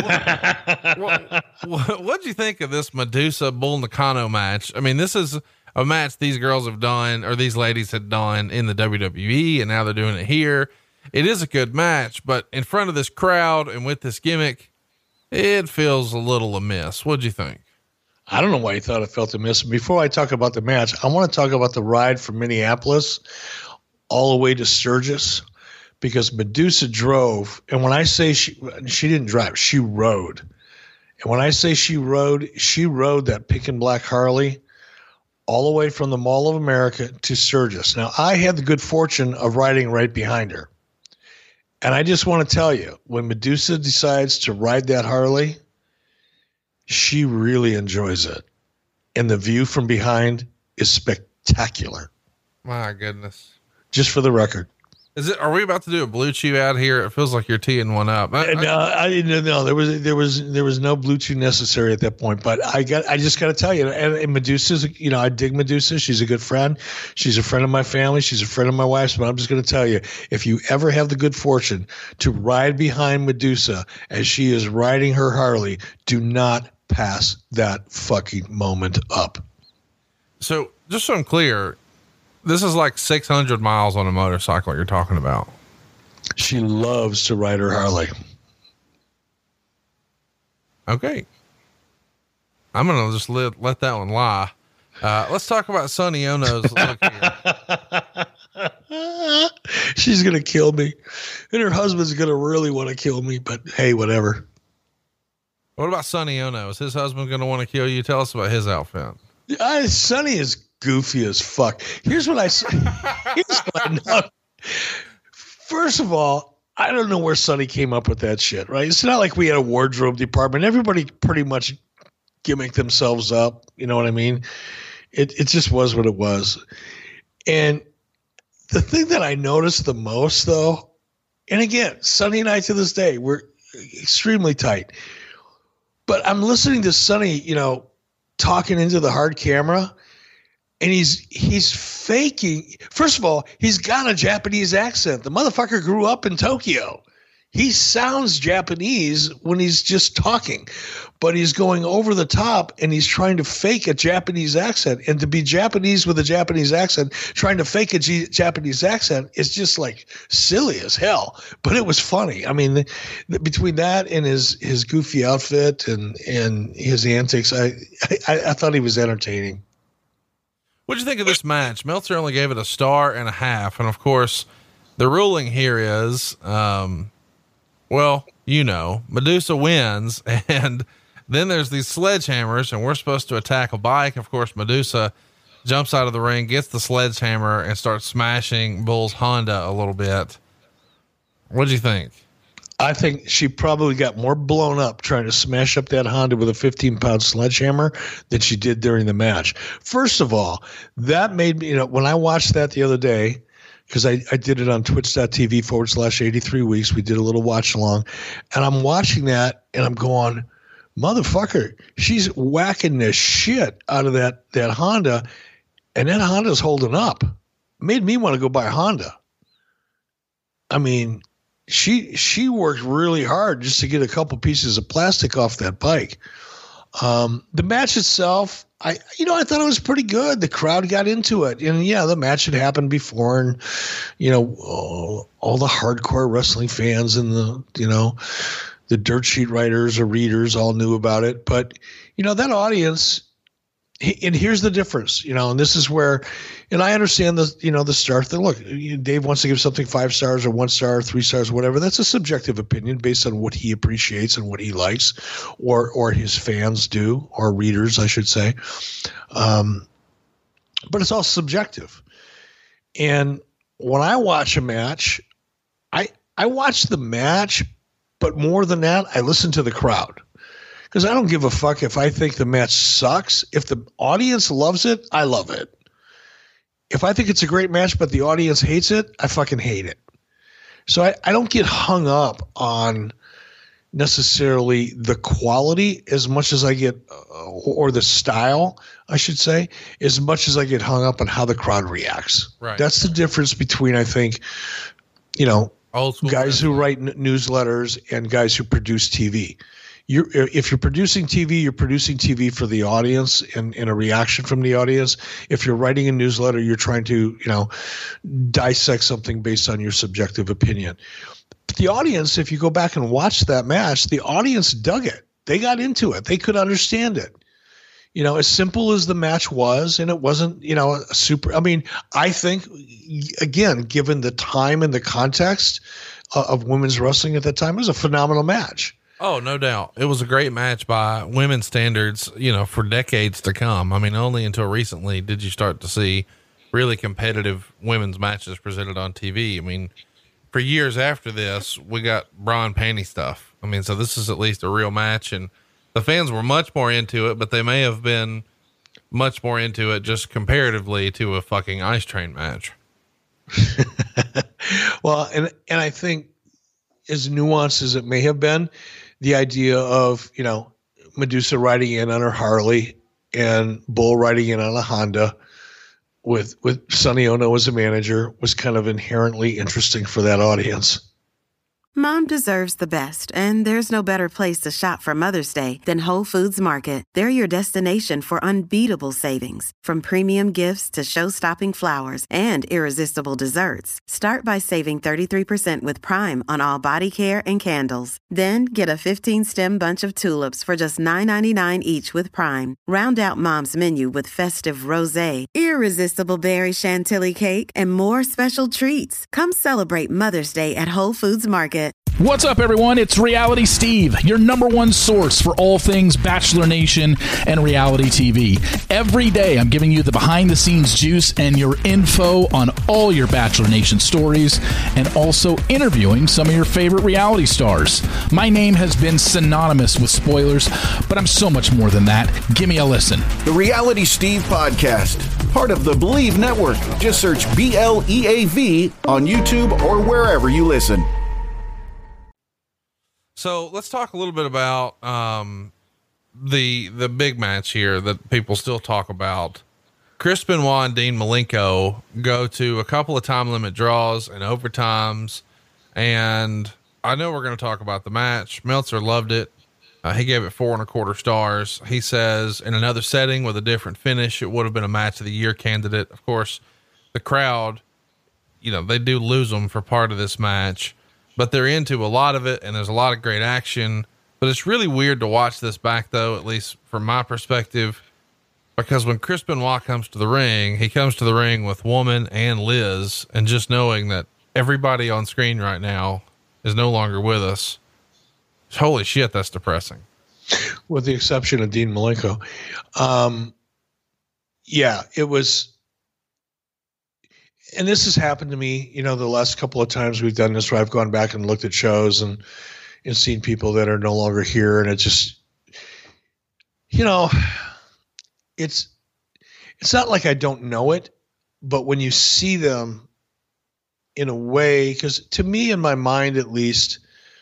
Speaker 1: what what what'd you think of this Medusa Bull Nakano match? I mean, this is a match these girls have done, or these ladies had done in the W W E, and now they're doing it here. It is a good match, but in front of this crowd and with this gimmick, it feels a little amiss. What'd you think?
Speaker 6: I don't know why you thought it felt amiss. Before I talk about the match, I want to talk about the ride from Minneapolis all the way to Sturgis, because Medusa drove. And when I say she, she didn't drive, she rode. And when I say she rode, she rode that pink and black Harley all the way from the Mall of America to Sturgis. Now, I had the good fortune of riding right behind her. And I just want to tell you, when Medusa decides to ride that Harley, she really enjoys it. And the view from behind is spectacular.
Speaker 1: My goodness.
Speaker 6: Just for the record.
Speaker 1: Is it, are we about to do a blue chew out here? It feels like you're teeing one up. I,
Speaker 6: no, I didn't know there was, there was, there was no blue chew necessary at that point, but I got, I just got to tell you, and, and Medusa's, you know, I dig Medusa. She's a good friend. She's a friend of my family. She's a friend of my wife's, but I'm just going to tell you, if you ever have the good fortune to ride behind Medusa as she is riding her Harley, do not pass that fucking moment up.
Speaker 1: So just so I'm clear, this is like six hundred miles on a motorcycle you're talking about.
Speaker 6: She loves to ride her Harley.
Speaker 1: Okay. I'm going to just let, let that one lie. Uh, let's talk about Sonny Ono's look here.
Speaker 6: She's going to kill me. And her husband's going to really want to kill me, but hey, whatever.
Speaker 1: What about Sonny Ono? Is his husband going to want to kill you? Tell us about his outfit.
Speaker 6: Uh, Sonny is goofy as fuck. Here's what I here's what I know. First of all, I don't know where Sonny came up with that shit, right? It's not like we had a wardrobe department. Everybody pretty much gimmicked themselves up. You know what I mean? It it just was what it was. And the thing that I noticed the most, though, and again, Sonny and I to this day, we're extremely tight. But I'm listening to Sonny, you know, talking into the hard camera, and he's he's faking. First of all, he's got a Japanese accent. The motherfucker grew up in Tokyo. He sounds Japanese when he's just talking, but he's going over the top and he's trying to fake a Japanese accent. And to be Japanese with a Japanese accent, trying to fake a G- Japanese accent is just like silly as hell. But it was funny. I mean, the, the, between that and his his goofy outfit and and his antics, I I, I thought he was entertaining.
Speaker 1: What'd you think of this match? Meltzer only gave it a star and a half, and of course, the ruling here is. Um, Well, you know, Medusa wins, and then there's these sledgehammers, and we're supposed to attack a bike. Of course, Medusa jumps out of the ring, gets the sledgehammer, and starts smashing Bull's Honda a little bit. What'd you think?
Speaker 6: I think she probably got more blown up trying to smash up that Honda with a fifteen pound sledgehammer than she did during the match. First of all, that made me, you know, when I watched that the other day, because I, I did it on twitch.tv forward slash 83 weeks. We did a little watch along, and I'm watching that and I'm going, motherfucker, she's whacking the shit out of that, that Honda, and that Honda's holding up. Made me want to go buy a Honda. I mean, She she worked really hard just to get a couple pieces of plastic off that bike. Um, the match itself, I you know I thought it was pretty good. The crowd got into it, and yeah, the match had happened before, and you know all, all the hardcore wrestling fans and the you know the dirt sheet writers or readers all knew about it. But you know that audience. And here's the difference, you know, and this is where, and I understand the, you know, the start that look, Dave wants to give something five stars or one star, or three stars, whatever. That's a subjective opinion based on what he appreciates and what he likes, or, or his fans do, or readers, I should say. Um, but it's all subjective. And when I watch a match, I, I watch the match, but more than that, I listen to the crowd. Because I don't give a fuck if I think the match sucks. If the audience loves it, I love it. If I think it's a great match, but the audience hates it, I fucking hate it. So I, I don't get hung up on necessarily the quality as much as I get, uh, or the style, I should say, as much as I get hung up on how the crowd reacts.
Speaker 1: Right.
Speaker 6: That's the difference between, I think, you know,
Speaker 1: Old school
Speaker 6: guys who write n- newsletters and guys who produce T V. You're, if you're producing T V, you're producing T V for the audience and, and a reaction from the audience. If you're writing a newsletter, you're trying to, you know, dissect something based on your subjective opinion. But the audience, if you go back and watch that match, the audience dug it. They got into it. They could understand it. You know, as simple as the match was, and it wasn't, you know, a super, I mean, I think, again, given the time and the context uh, of women's wrestling at that time, it was a phenomenal match.
Speaker 1: Oh, no doubt. It was a great match by women's standards, you know, for decades to come. I mean, only until recently did you start to see really competitive women's matches presented on T V. I mean, for years after this, we got bra and panty stuff. I mean, so this is at least a real match, and the fans were much more into it, but they may have been much more into it just comparatively to a fucking ice train match.
Speaker 6: Well, and, and I think as nuanced as it may have been, the idea of, you know, Medusa riding in on her Harley and Bull riding in on a Honda with, with Sonny Ono as a manager was kind of inherently interesting for that audience.
Speaker 10: Mom deserves the best, and there's no better place to shop for Mother's Day than Whole Foods Market. They're your destination for unbeatable savings, from premium gifts to show-stopping flowers and irresistible desserts. Start by saving thirty-three percent with Prime on all body care and candles. Then get a fifteen-stem bunch of tulips for just nine ninety-nine each with Prime. Round out Mom's menu with festive rosé, irresistible berry chantilly cake, and more special treats. Come celebrate Mother's Day at Whole Foods Market.
Speaker 11: What's up, everyone? It's Reality Steve, your number one source for all things Bachelor Nation and reality T V. Every day, I'm giving you the behind-the-scenes juice and your info on all your Bachelor Nation stories, and also interviewing some of your favorite reality stars. My name has been synonymous with spoilers, but I'm so much more than that. Give me a listen.
Speaker 12: The Reality Steve Podcast, part of the Believe Network. Just search B L E A V on YouTube or wherever you listen.
Speaker 1: So let's talk a little bit about um, the the big match here that people still talk about. Chris Benoit and Dean Malenko go to a couple of time limit draws and overtimes, and I know we're going to talk about the match. Meltzer loved it. Uh, he gave it four and a quarter stars. He says in another setting with a different finish, it would have been a match of the year candidate. Of course, the crowd, you know, they do lose them for part of this match, but they're into a lot of it, and there's a lot of great action. But it's really weird to watch this back, though, at least from my perspective, because when Chris Benoit comes to the ring, he comes to the ring with Woman and Liz, and just knowing that everybody on screen right now is no longer with us, holy shit, that's depressing.
Speaker 6: With the exception of Dean Malenko. Um, yeah, it was. And this has happened to me, you know, the last couple of times we've done this where I've gone back and looked at shows and, and seen people that are no longer here. And it just, you know, it's, it's not like I don't know it, but when you see them in a way, because to me, in my mind at least,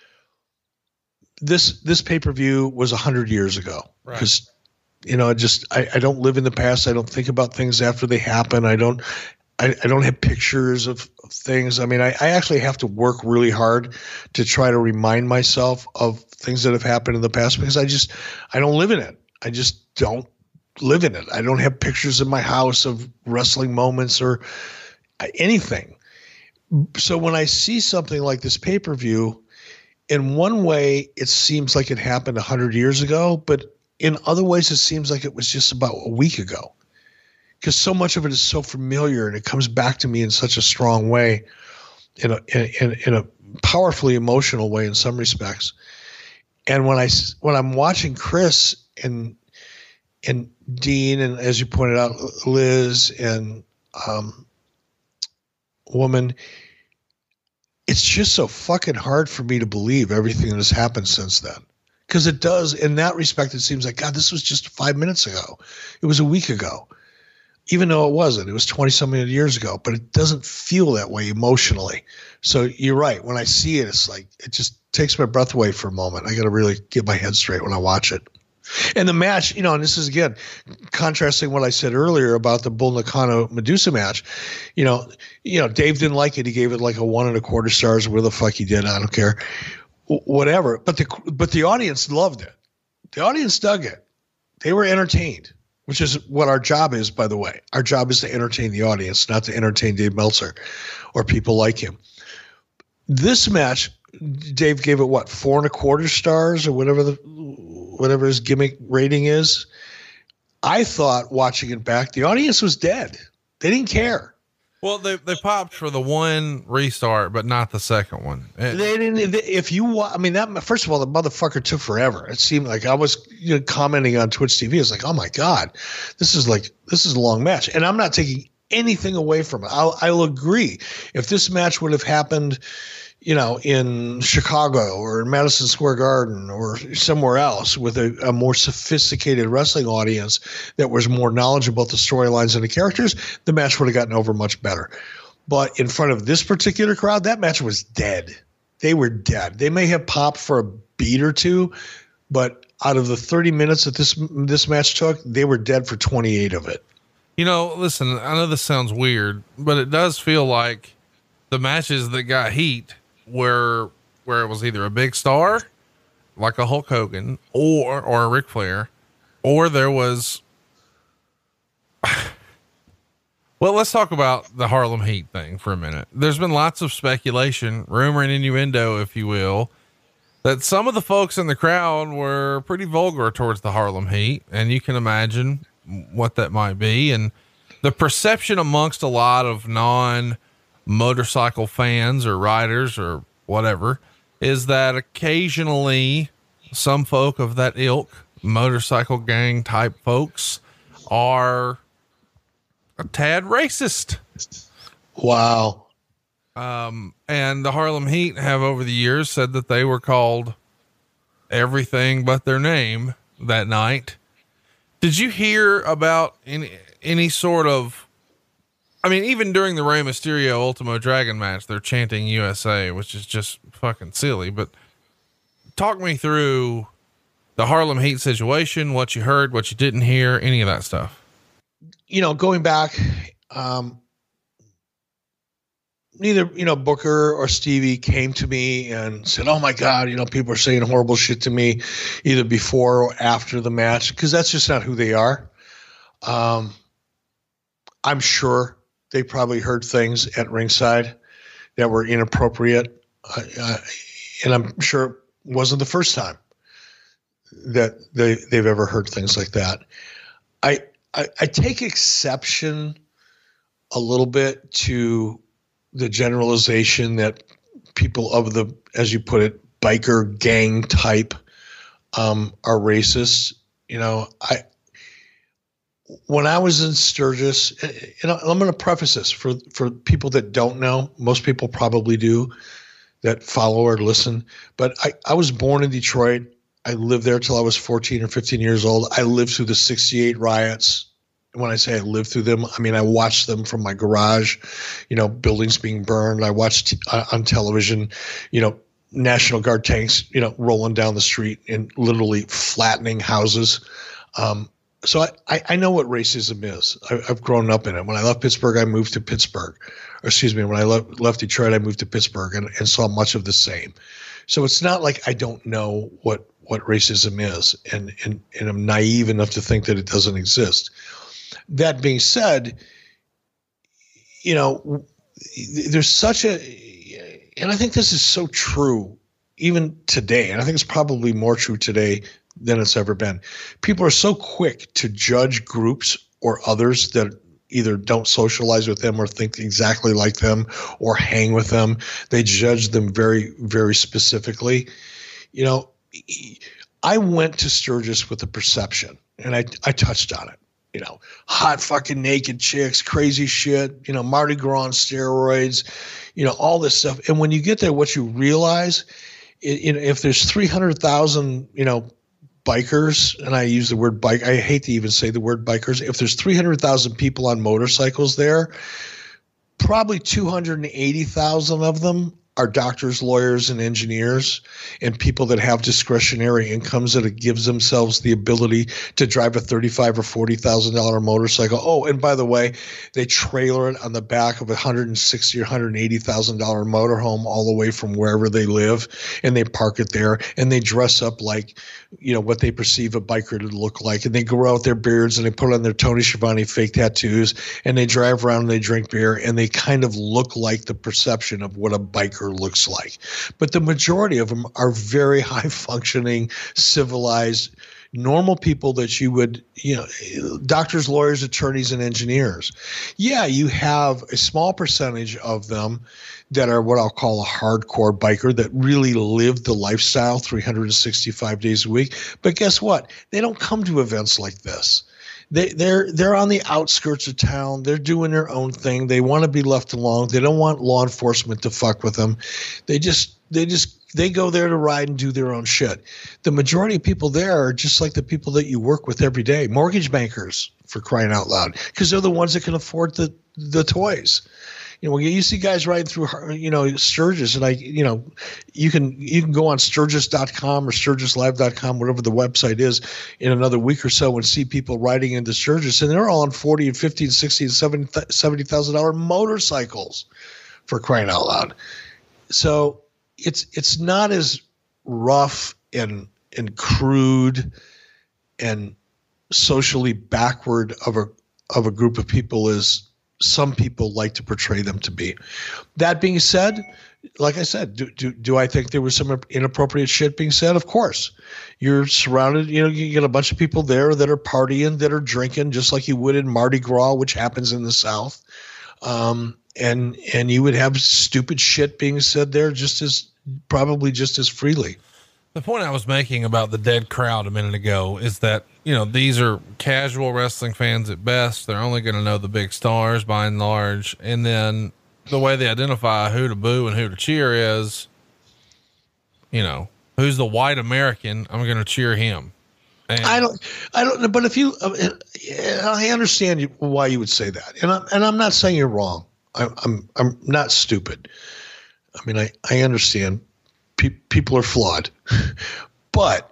Speaker 6: this this pay-per-view was a hundred years ago. Because, right. you know, I just I, I don't live in the past. I don't think about things after they happen. I don't I, I don't have pictures of, of things. I mean, I, I actually have to work really hard to try to remind myself of things that have happened in the past because I just I don't live in it. I just don't live in it. I don't have pictures in my house of wrestling moments or anything. So when I see something like this pay-per-view, in one way, it seems like it happened a hundred years ago, but in other ways, it seems like it was just about a week ago because so much of it is so familiar and it comes back to me in such a strong way, in a, in, in a powerfully emotional way in some respects. And when I, when I'm watching Chris and, and Dean, and as you pointed out, Liz and um, Woman, it's just so fucking hard for me to believe everything that has happened since then. Because it does, in that respect, it seems like, God, this was just five minutes ago. It was a week ago. Even though it wasn't. It was twenty-something years ago. But it doesn't feel that way emotionally. So you're right. When I see it, it's like, it just takes my breath away for a moment. I got to really get my head straight when I watch it. And the match, you know, and this is, again, contrasting what I said earlier about the Bull Nakano Medusa match. You know, you know, Dave didn't like it. He gave it like a one and a quarter stars. Where the fuck he did, I don't care. W- whatever. But the but the audience loved it. The audience dug it. They were entertained, which is what our job is, by the way. Our job is to entertain the audience, not to entertain Dave Meltzer or people like him. This match, Dave gave it what, four and a quarter stars or whatever the whatever his gimmick rating is. I thought watching it back, the audience was dead. They didn't care.
Speaker 1: Well, they they popped for the one restart, but not the second one. It,
Speaker 6: they didn't. They, if you, I mean, that first of all, the motherfucker took forever. It seemed like I was you know, commenting on Twitch T V. It's like, oh my God, this is like this is a long match, and I'm not taking anything away from it. I'll, I'll agree. If this match would have happened, you know, in Chicago or in Madison Square Garden or somewhere else with a, a more sophisticated wrestling audience that was more knowledgeable about the storylines and the characters, the match would have gotten over much better. But in front of this particular crowd, that match was dead. They were dead. They may have popped for a beat or two, but out of the thirty minutes that this this match took, they were dead for twenty-eight of it.
Speaker 1: You know, listen, I know this sounds weird, but it does feel like the matches that got heat where where it was either a big star like a Hulk Hogan or or a Ric Flair, or there was well, let's talk about the Harlem Heat thing for a minute. There's been lots of speculation, rumor and innuendo, if you will, that some of the folks in the crowd were pretty vulgar towards the Harlem Heat, and you can imagine what that might be. And the perception amongst a lot of non motorcycle fans or riders or whatever is that occasionally some folk of that ilk, motorcycle gang type folks, are a tad racist.
Speaker 6: Wow.
Speaker 1: Um, and the Harlem Heat have over the years said that they were called everything but their name that night. Did you hear about any, any sort of, I mean, even during the Rey Mysterio Ultimo Dragon match, they're chanting U S A, which is just fucking silly, but talk me through the Harlem Heat situation, what you heard, what you didn't hear, any of that stuff.
Speaker 6: You know, going back, um, neither, you know, Booker or Stevie came to me and said, oh my God, you know, people are saying horrible shit to me either before or after the match. Cause that's just not who they are. Um, I'm sure they probably heard things at ringside that were inappropriate. Uh, uh, and I'm sure it wasn't the first time that they, they've ever heard things like that. I, I, I take exception a little bit to the generalization that people of the, as you put it, biker gang type, um, are racist. You know, I, when I was in Sturgis, and I'm going to preface this for, for people that don't know, most people probably do that follow or listen, but I, I was born in Detroit. I lived there till I was fourteen or fifteen years old. I lived through the sixty-eight riots. And when I say I lived through them, I mean, I watched them from my garage, you know, buildings being burned. I watched uh, on television, you know, National Guard tanks, you know, rolling down the street and literally flattening houses. Um, so I, I, I know what racism is. I, I've grown up in it. When I left Pittsburgh, I moved to Pittsburgh. Or excuse me, when I left, left Detroit, I moved to Pittsburgh and, and saw much of the same. So it's not like I don't know what, what racism is, and, and, and I'm naive enough to think that it doesn't exist. That being said, you know, there's such a, and I think this is so true even today, and I think it's probably more true today than it's ever been. People are so quick to judge groups or others that either don't socialize with them or think exactly like them or hang with them. They judge them very, very specifically. You know, I went to Sturgis with a perception, and I, I touched on it. You know, hot fucking naked chicks, crazy shit, you know, Mardi Gras on steroids, you know, all this stuff. And when you get there, what you realize, you know, if there's three hundred thousand, you know, bikers, and I use the word bike, I hate to even say the word bikers. If there's three hundred thousand people on motorcycles there, probably two hundred eighty thousand of them are doctors, lawyers, and engineers, and people that have discretionary incomes that it gives themselves the ability to drive a thirty-five thousand or forty thousand dollar motorcycle. Oh, and by the way, they trailer it on the back of a one hundred sixty thousand or one hundred eighty thousand dollar motorhome all the way from wherever they live, and they park it there, and they dress up like, you know, what they perceive a biker to look like, and they grow out their beards, and they put on their Tony Schiavone fake tattoos, and they drive around and they drink beer, and they kind of look like the perception of what a biker looks like. But the majority of them are very high functioning, civilized, normal people that you would, you know, doctors, lawyers, attorneys, and engineers. Yeah, you have a small percentage of them that are what I'll call a hardcore biker that really live the lifestyle three hundred sixty-five days a week. But guess what? They don't come to events like this. They, they're they're on the outskirts of town. They're doing their own thing. They want to be left alone. They don't want law enforcement to fuck with them. They just they just they go there to ride and do their own shit. The majority of people there are just like the people that you work with every day, mortgage bankers, for crying out loud, because they're the ones that can afford the the toys. You know, you see guys riding through, you know, Sturgis, and I, you know, you can you can go on Sturgis dot com or Sturgis Live dot com, whatever the website is, in another week or so, and see people riding into Sturgis, and they're all on forty and fifty and sixty and seventy thousand dollar motorcycles, for crying out loud. So it's it's not as rough and and crude and socially backward of a of a group of people as some people like to portray them to be. That being said, like I said, do, do do I think there was some inappropriate shit being said? Of course. You're surrounded, you know, you get a bunch of people there that are partying, that are drinking, just like you would in Mardi Gras, which happens in the South. Um, and and you would have stupid shit being said there just as probably just as freely.
Speaker 1: The point I was making about the dead crowd a minute ago is that, you know, these are casual wrestling fans at best. They're only going to know the big stars by and large. And then the way they identify who to boo and who to cheer is, you know, who's the white American, I'm going to cheer him. And
Speaker 6: I don't, I don't know. But if you, uh, I understand you, why you would say that. And I'm, and I'm not saying you're wrong. I, I'm, I'm not stupid. I mean, I, I understand pe- people are flawed, but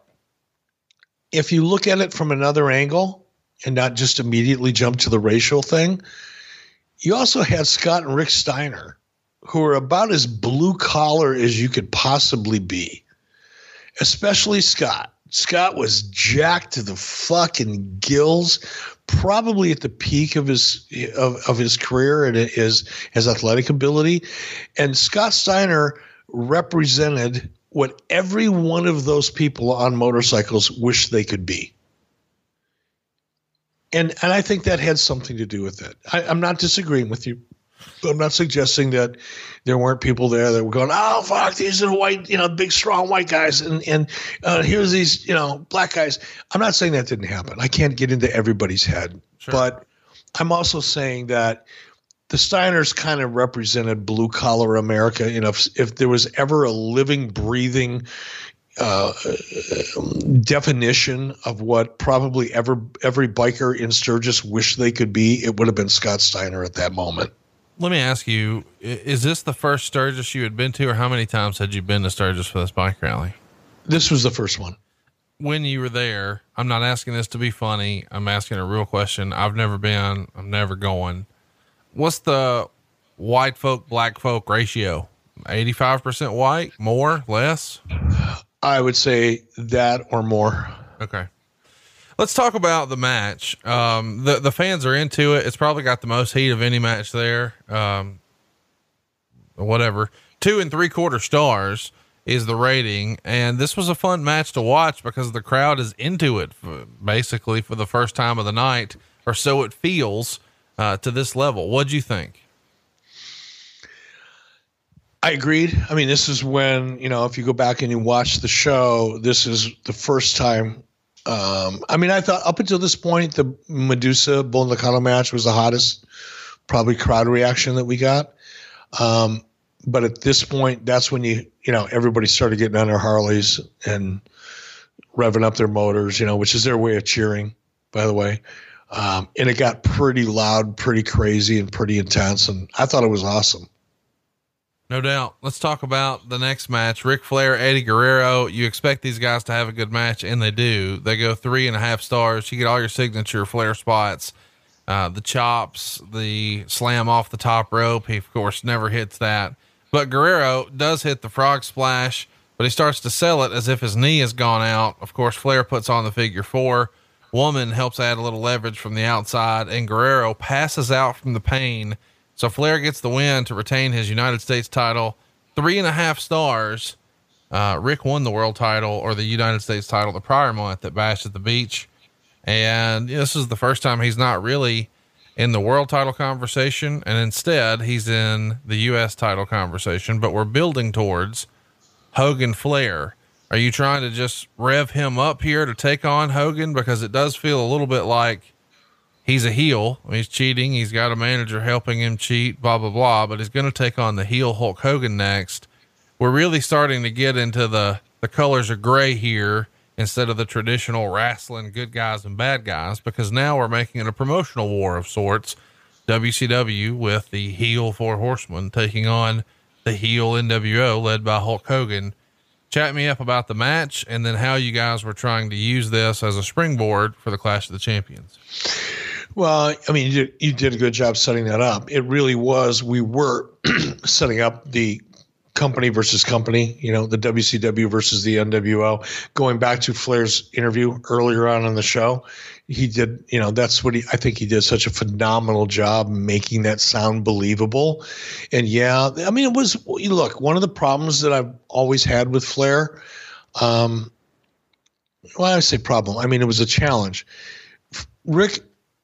Speaker 6: if you look at it from another angle and not just immediately jump to the racial thing, you also had Scott and Rick Steiner, who are about as blue collar as you could possibly be, especially Scott. Scott was jacked to the fucking gills, probably at the peak of his of, of his career and his his athletic ability. And Scott Steiner represented what every one of those people on motorcycles wish they could be. And and I think that had something to do with it. I, I'm not disagreeing with you. I'm not suggesting that there weren't people there that were going, oh, fuck, these are white, you know, big, strong white guys. And, and uh, here's these, you know, black guys. I'm not saying that didn't happen. I can't get into everybody's head.
Speaker 1: Sure.
Speaker 6: But I'm also saying that the Steiners kind of represented blue collar America. You know, if, if there was ever a living, breathing uh, definition of what probably ever every biker in Sturgis wished they could be, it would have been Scott Steiner at that moment.
Speaker 1: Let me ask you, is this the first Sturgis you had been to, or how many times had you been to Sturgis for this bike rally?
Speaker 6: This was the first one.
Speaker 1: When you were there, I'm not asking this to be funny. I'm asking a real question. I've never been, I'm never going. What's the white folk, black folk ratio? eighty-five percent white, more, less?
Speaker 6: I would say that or more.
Speaker 1: Okay. Let's talk about the match. Um, the, the fans are into it. It's probably got the most heat of any match there. Um, whatever. Two and three quarter stars is the rating. And this was a fun match to watch because the crowd is into it for, basically for the first time of the night, or so it feels, uh, to this level. What'd you think?
Speaker 6: I agreed. I mean, this is when, you know, if you go back and you watch the show, this is the first time. Um, I mean, I thought up until this point, the Medusa Bull Nakano match was the hottest, probably crowd reaction that we got. Um, but at this point, that's when you, you know, everybody started getting on their Harleys and revving up their motors, you know, which is their way of cheering, by the way. Um, and it got pretty loud, pretty crazy, and pretty intense. And I thought it was awesome.
Speaker 1: No doubt. Let's talk about the next match. Ric Flair, Eddie Guerrero. You expect these guys to have a good match, and they do. They go three and a half stars. You get all your signature Flair spots, uh, the chops, the slam off the top rope. He, of course, never hits that. But Guerrero does hit the frog splash, but he starts to sell it as if his knee has gone out. Of course, Flair puts on the figure four. Woman helps add a little leverage from the outside, and Guerrero passes out from the pain. So Flair gets the win to retain his United States title. Three and a half stars. Uh, Rick won the world title, or the United States title, the prior month at Bash at the Beach. And this is the first time he's not really in the world title conversation. And instead he's in the U S title conversation, but we're building towards Hogan Flair. Are you trying to just rev him up here to take on Hogan? Because it does feel a little bit like he's a heel. He's cheating. He's got a manager helping him cheat, blah, blah, blah, but he's going to take on the heel Hulk Hogan next. We're really starting to get into the, the colors of gray here instead of the traditional wrestling good guys and bad guys, because now we're making it a promotional war of sorts. W C W with the heel Four Horsemen taking on the heel N W O led by Hulk Hogan. Chat me up about the match and then how you guys were trying to use this as a springboard for the Clash of the Champions.
Speaker 6: Well, I mean, you did, you did a good job setting that up. It really was. We were setting up the company versus company, you know, the W C W versus the N W O. Going back to Flair's interview earlier on in the show, he did, you know, that's what he, I think he did such a phenomenal job making that sound believable. And yeah, I mean, it was, look, one of the problems that I've always had with Flair, um, well, I say problem. I mean, it was a challenge. Rick,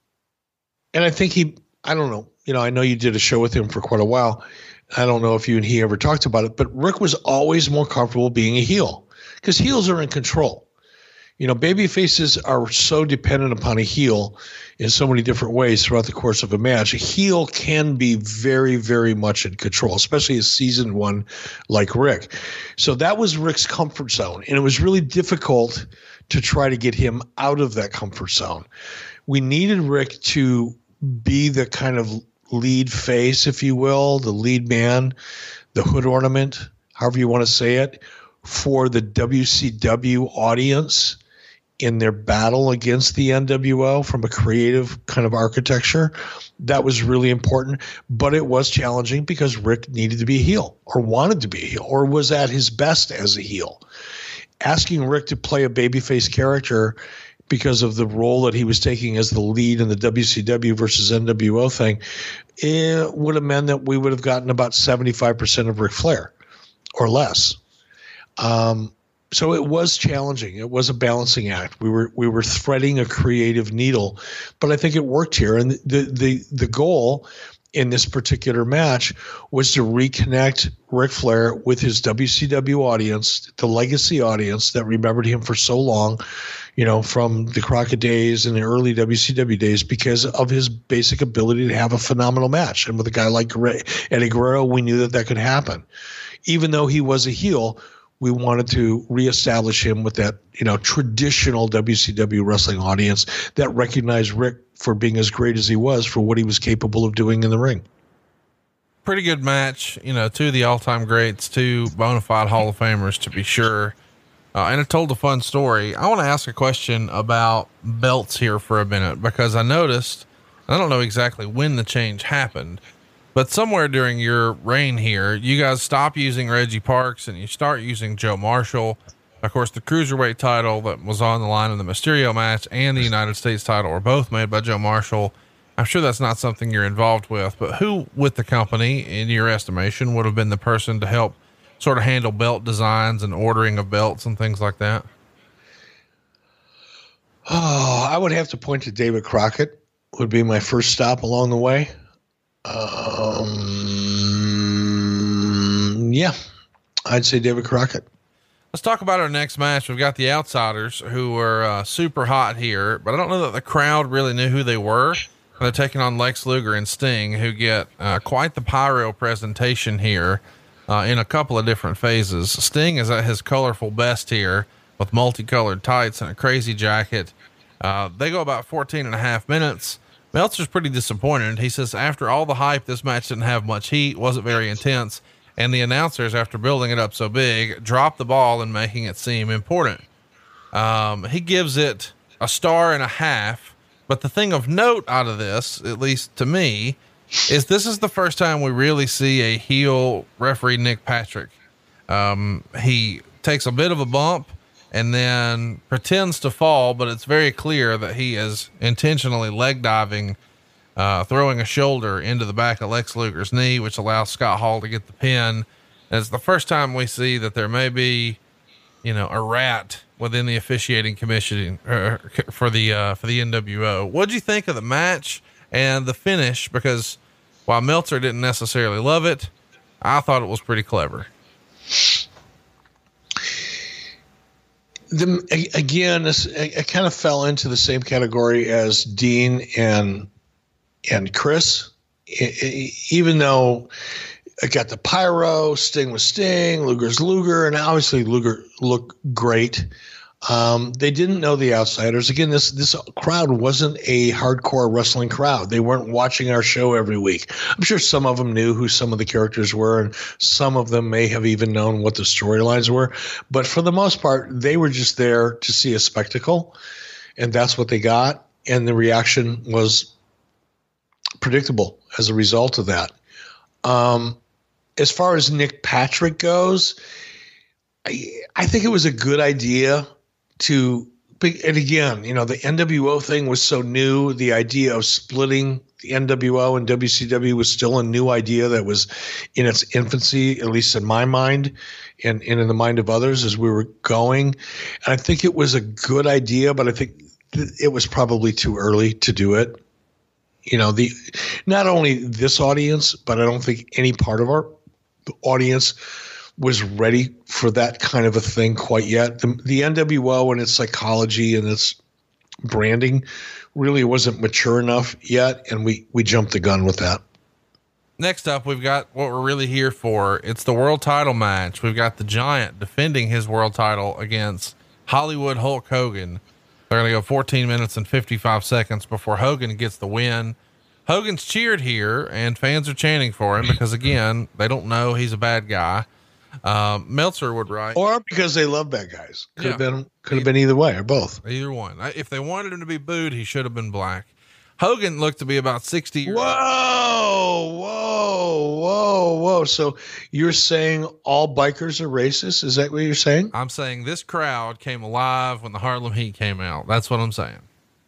Speaker 6: and I think he, I don't know, you know, I know you did a show with him for quite a while. I don't know if you and he ever talked about it, but Rick was always more comfortable being a heel because heels are in control. You know, baby faces are so dependent upon a heel in so many different ways throughout the course of a match. A heel can be very, very much in control, especially a seasoned one like Rick. So that was Rick's comfort zone, and it was really difficult to try to get him out of that comfort zone. We needed Rick to be the kind of lead face, if you will, the lead man, the hood ornament, however you want to say it, for the W C W audience in their battle against the N W O from a creative kind of architecture. That was really important, but it was challenging because Rick needed to be a heel or wanted to be a heel or was at his best as a heel. Asking Rick to play a babyface character because of the role that he was taking as the lead in the W C W versus N W O thing, it would have meant that we would have gotten about seventy-five percent of Ric Flair or less. Um, so it was challenging. It was a balancing act. We were, we were threading a creative needle, but I think it worked here. And the, the, the goal in this particular match was to reconnect Ric Flair with his W C W audience, the legacy audience that remembered him for so long. you know, from the Crockett days and the early W C W days because of his basic ability to have a phenomenal match. And with a guy like Eddie Guerrero, we knew that that could happen. Even though he was a heel, we wanted to reestablish him with that, you know, traditional W C W wrestling audience that recognized Rick for being as great as he was for what he was capable of doing in the ring.
Speaker 1: Pretty good match, you know, two of the all-time greats, two bona fide Hall of Famers to be sure. Uh, and it told a fun story. I want to ask a question about belts here for a minute, because I noticed, I don't know exactly when the change happened, but somewhere during your reign here, you guys stop using Reggie Parks and you start using Joe Marshall. Of course, the Cruiserweight title that was on the line in the Mysterio match and the United States title were both made by Joe Marshall. I'm sure that's not something you're involved with, but who with the company, in your estimation, would have been the person to help sort of handle belt designs and ordering of belts and things like that?
Speaker 6: Oh, I would have to point to David Crockett would be my first stop along the way. Um, yeah, I'd say David Crockett.
Speaker 1: Let's talk about our next match. We've got the Outsiders, who were uh, super hot here, but I don't know that the crowd really knew who they were. They're taking on Lex Luger and Sting, who get uh, quite the pyro presentation here. Uh, in a couple of different phases. Sting is at his colorful best here with multicolored tights and a crazy jacket. Uh, they go about fourteen and a half minutes. Meltzer's pretty disappointed. He says, after all the hype, this match didn't have much heat, wasn't very intense. And the announcers, after building it up so big, dropped the ball in making it seem important. Um, he gives it a star and a half, but the thing of note out of this, at least to me, is this is the first time we really see a heel referee, Nick Patrick. Um, he takes a bit of a bump and then pretends to fall, but it's very clear that he is intentionally leg diving, uh, throwing a shoulder into the back of Lex Luger's knee, which allows Scott Hall to get the pin. And it's the first time we see that there may be, you know, a rat within the officiating commission uh, for the, uh, for the N W O. What'd you think of the match and the finish? Because while Meltzer didn't necessarily love it, I thought it was pretty clever.
Speaker 6: The, again, this, it, it kind of fell into the same category as Dean and, and Chris, it, it, even though it got the pyro, Sting was Sting, Luger's Luger, and obviously Luger looked great. Um, they didn't know the Outsiders. Again, this, this crowd wasn't a hardcore wrestling crowd. They weren't watching our show every week. I'm sure some of them knew who some of the characters were, and some of them may have even known what the storylines were. But for the most part, they were just there to see a spectacle, and that's what they got. And the reaction was predictable as a result of that. Um, as far as Nick Patrick goes, I, I think it was a good idea to, and again, you know, the N W O thing was so new. The idea of splitting the N W O and W C W was still a new idea that was in its infancy, at least in my mind and, and in the mind of others as we were going. And I think it was a good idea, but I think th- it was probably too early to do it. You know, the, not only this audience, but I don't think any part of our audience was ready for that kind of a thing quite yet. The, the N W O and its psychology and its branding really wasn't mature enough yet, and we we jumped the gun with that.
Speaker 1: Next up, we've got what we're really here for. It's the world title match. We've got the Giant defending his world title against Hollywood Hulk Hogan. They're going to go fourteen minutes and fifty-five seconds before Hogan gets the win. Hogan's cheered here, and fans are chanting for him because, again, they don't know he's a bad guy. Um, Meltzer would write,
Speaker 6: or because they love bad guys. Could
Speaker 1: Yeah.
Speaker 6: have been, could have been either way or both.
Speaker 1: Either one. I- If they wanted him to be booed, he should have been black. Hogan looked to be about sixty years old.
Speaker 6: Whoa, whoa, whoa, whoa. So you're saying all bikers are racist? Is that what you're saying?
Speaker 1: I'm saying this crowd came alive when the Harlem Heat came out. That's what I'm saying.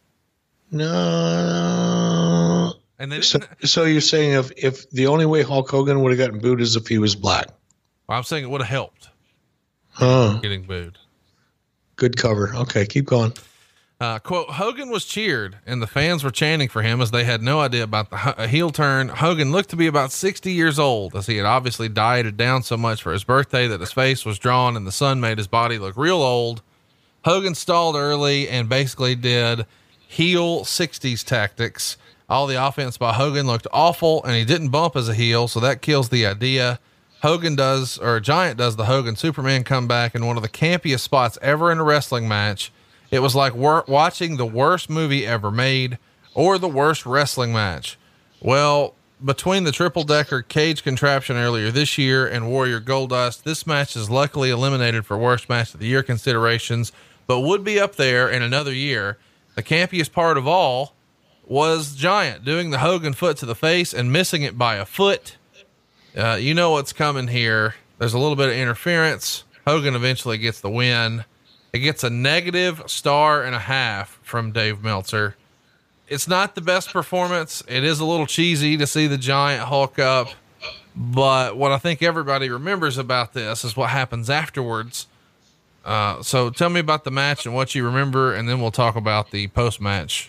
Speaker 6: No.
Speaker 1: And they
Speaker 6: So,
Speaker 1: didn't,
Speaker 6: so you're saying if, if the only way Hulk Hogan would have gotten booed is if he was black?
Speaker 1: well, I'm saying it would have helped
Speaker 6: Huh.
Speaker 1: getting booed.
Speaker 6: Good cover. Okay, keep going.
Speaker 1: Uh, quote, Hogan was cheered and the fans were chanting for him as they had no idea about the ho- heel turn. Hogan looked to be about sixty years old as he had obviously dieted down so much for his birthday that his face was drawn and the sun made his body look real old. Hogan stalled early and basically did heel sixties tactics. All the offense by Hogan looked awful, and he didn't bump as a heel, so that kills the idea. Hogan does, or Giant does the Hogan Superman comeback in one of the campiest spots ever in a wrestling match. It was like wor- watching the worst movie ever made or the worst wrestling match. Well, between the triple decker cage contraption earlier this year and Warrior Goldust, this match is luckily eliminated for worst match of the year considerations, but would be up there in another year. The campiest part of all was Giant doing the Hogan foot to the face and missing it by a foot. Uh, you know what's coming here. There's a little bit of interference. Hogan eventually gets the win. It gets a negative star and a half from Dave Meltzer. It's not the best performance. It is a little cheesy to see the Giant Hulk up, but what I think everybody remembers about this is what happens afterwards. Uh, so tell me about the match and what you remember, and then we'll talk about the post-match.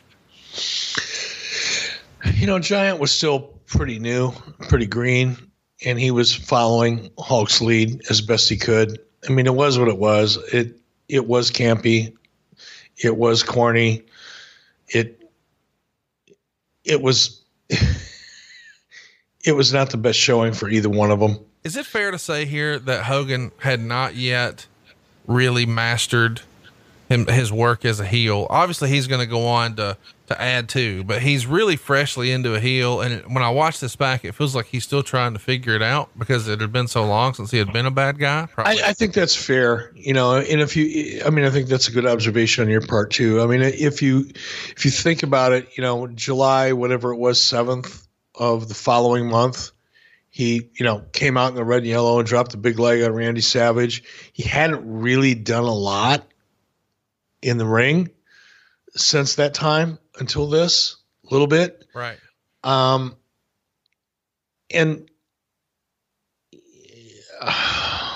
Speaker 6: You know, Giant was still pretty new, pretty green, and he was following Hulk's lead as best he could. I mean, it was what it was. It, it was campy. It was corny. It, it was, it was not the best showing for either one of them.
Speaker 1: Is it fair to say here that Hogan had not yet really mastered him, his work as a heel? Obviously he's going to go on to, to add to, but he's really freshly into a heel. And it, when I watch this back, it feels like he's still trying to figure it out because it had been so long since he had been a bad guy.
Speaker 6: I, I think that's fair. You know, and if you, I mean, I think that's a good observation on your part too. I mean, if you, if you think about it, you know, July, whatever it was, seventh of the following month, he, you know, came out in the red and yellow and dropped a big leg on Randy Savage. He hadn't really done a lot in the ring since that time until this, a little bit.
Speaker 1: Right.
Speaker 6: Um, and uh,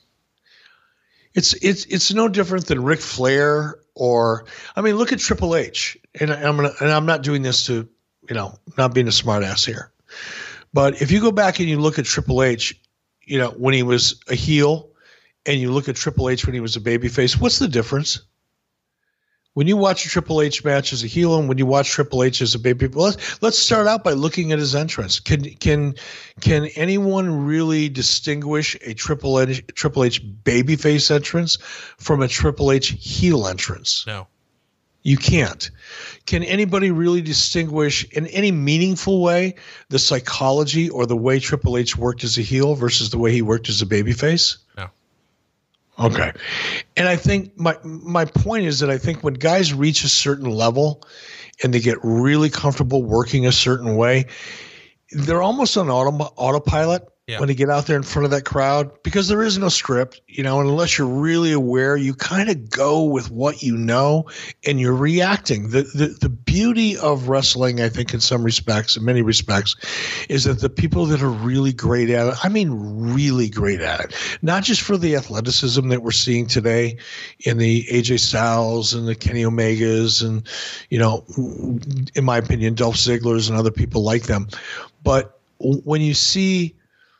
Speaker 6: it's, it's, it's no different than Ric Flair or, I mean, look at Triple H, and I'm gonna, and I'm not doing this to, you know, not being a smart ass here. But if you go back and you look at Triple H, you know, when he was a heel and you look at Triple H when he was a babyface, what's the difference? When you watch a Triple H match as a heel and when you watch Triple H as a baby, let's, let's start out by looking at his entrance. Can, can, can anyone really distinguish a Triple H, Triple H babyface entrance from a Triple H heel entrance?
Speaker 1: No.
Speaker 6: You can't. Can anybody really distinguish in any meaningful way the psychology or the way Triple H worked as a heel versus the way he worked as a babyface?
Speaker 1: No.
Speaker 6: Okay. And I think my my point is that I think when guys reach a certain level and they get really comfortable working a certain way, they're almost on auto, autopilot. Yeah. When they get out there in front of that crowd, because there is no script, you know, and unless you're really aware, you kind of go with what you know and you're reacting. The, the the beauty of wrestling, I think, in some respects, in many respects, is that the people that are really great at it, I mean, really great at it, not just for the athleticism that we're seeing today in the A J Styles and the Kenny Omegas and, you know, in my opinion, Dolph Ziggler's and other people like them. But when you see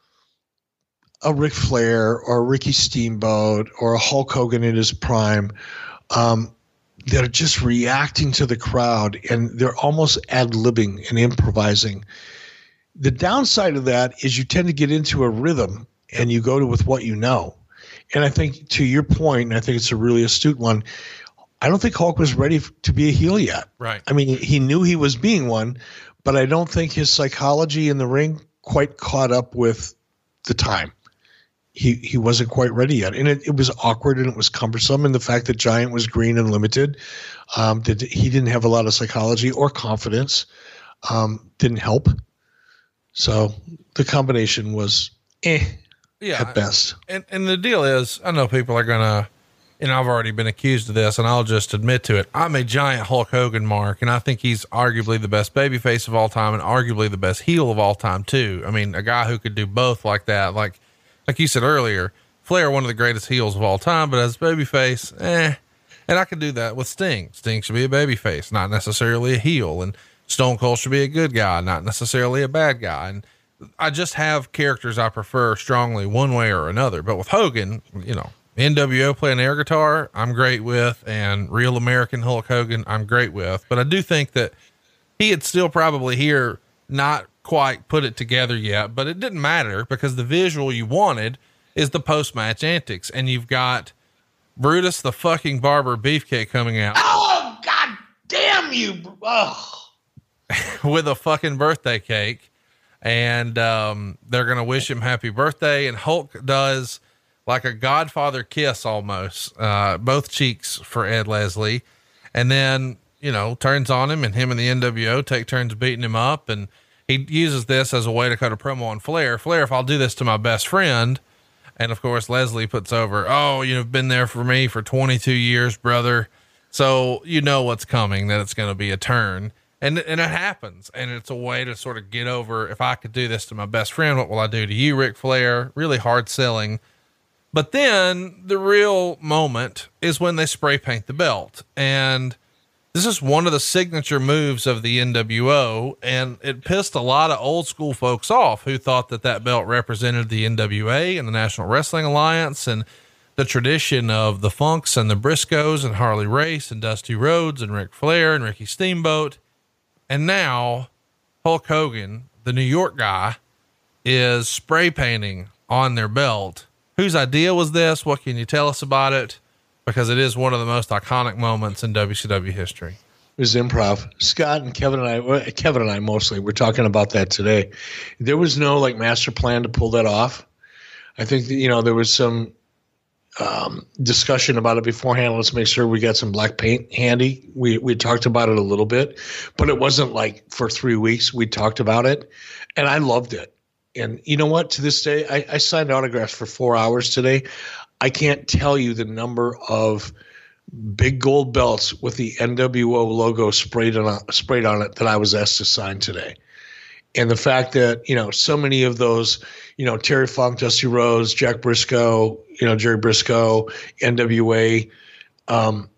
Speaker 6: a Ric Flair or a Ricky Steamboat or a Hulk Hogan in his prime, um, they're just reacting to the crowd and they're almost ad-libbing and improvising. The downside of that is you tend to get into a rhythm and you go to with what you know. And I think to your point, and I think it's a really astute one, I don't think Hulk was ready to be a heel yet.
Speaker 1: Right.
Speaker 6: I mean, he knew he was being one, but I don't think his psychology in the ring quite caught up with the time. He he wasn't quite ready yet. And it, it was awkward and it was cumbersome. And the fact that Giant was green and limited, um, that he didn't have a lot of psychology or confidence, um, didn't help. So the combination was eh
Speaker 1: yeah,
Speaker 6: at best.
Speaker 1: And, and the deal is, I know people are going to, and I've already been accused of this, and I'll just admit to it. I'm a giant Hulk Hogan mark, and I think he's arguably the best babyface of all time and arguably the best heel of all time too. I mean, a guy who could do both like that, like, Like you said earlier, Flair, one of the greatest heels of all time, but as a babyface, eh. And I could do that with Sting. Sting should be a babyface, not necessarily a heel. And Stone Cold should be a good guy, not necessarily a bad guy. And I just have characters I prefer strongly one way or another. But with Hogan, you know, N W O playing air guitar, I'm great with, and Real American Hulk Hogan, I'm great with. But I do think that he had still probably here not quite put it together yet, but it didn't matter because the visual you wanted is the post-match antics. And you've got Brutus the fucking Barber Beefcake coming out.
Speaker 6: Oh, God damn you. Oh.
Speaker 1: With a fucking birthday cake. And, um, they're going to wish him happy birthday. And Hulk does like a Godfather kiss almost, uh, both cheeks for Ed Leslie. And then, you know, turns on him, and him and the N W O take turns beating him up. And he uses this as a way to cut a promo on Flair. Flair, if I'll do this to my best friend. And of course, Leslie puts over, oh, you've been there for me for twenty-two years, brother. So you know what's coming, that it's going to be a turn. And, and it happens. And it's a way to sort of get over, if I could do this to my best friend, what will I do to you, Ric Flair? Really hard selling. But then the real moment is when they spray paint the belt. And this is one of the signature moves of the N W O. And it pissed a lot of old school folks off who thought that that belt represented the N W A and the National Wrestling Alliance and the tradition of the Funks and the Briscoes and Harley Race and Dusty Rhodes and Ric Flair and Ricky Steamboat. And now Hulk Hogan, the New York guy, is spray painting on their belt. Whose idea was this? What can you tell us about it? Because it is one of the most iconic moments in W C W history.
Speaker 6: It was improv. Scott and Kevin and I, well, Kevin and I mostly, we're talking about that today. There was no like master plan to pull that off. I think that, you know, there was some um, discussion about it beforehand. Let's make sure we got some black paint handy. We, we talked about it a little bit, but it wasn't like for three weeks we talked about it, and I loved it. And you know what, to this day, I, I signed autographs for four hours today. I can't tell you the number of big gold belts with the N W O logo sprayed on, sprayed on it that I was asked to sign today. And the fact that, you know, so many of those, you know, Terry Funk, Dusty Rhodes, Jack Briscoe, you know, Jerry Briscoe, N W A um,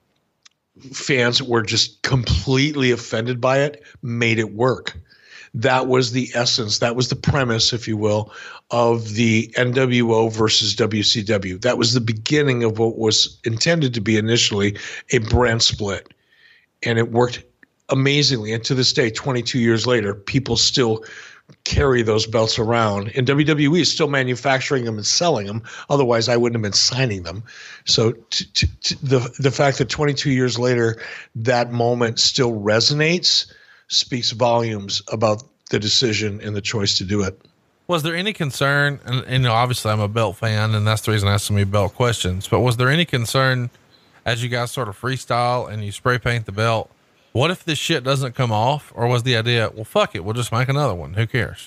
Speaker 6: fans were just completely offended by it, made it work. That was the essence. That was the premise, if you will, of the N W O versus W C W. That was the beginning of what was intended to be initially a brand split. And it worked amazingly. And to this day, twenty-two years later, people still carry those belts around. And W W E is still manufacturing them and selling them. Otherwise, I wouldn't have been signing them. So t- t- t- the the fact that twenty-two years later, that moment still resonates speaks volumes about the decision and the choice to do it.
Speaker 1: Was there any concern, and, and you know, obviously I'm a belt fan and that's the reason I asked so many belt questions, but was there any concern as you guys sort of freestyle and you spray paint the belt, what if this shit doesn't come off? Or was the idea, well, fuck it, we'll just make another one. Who cares?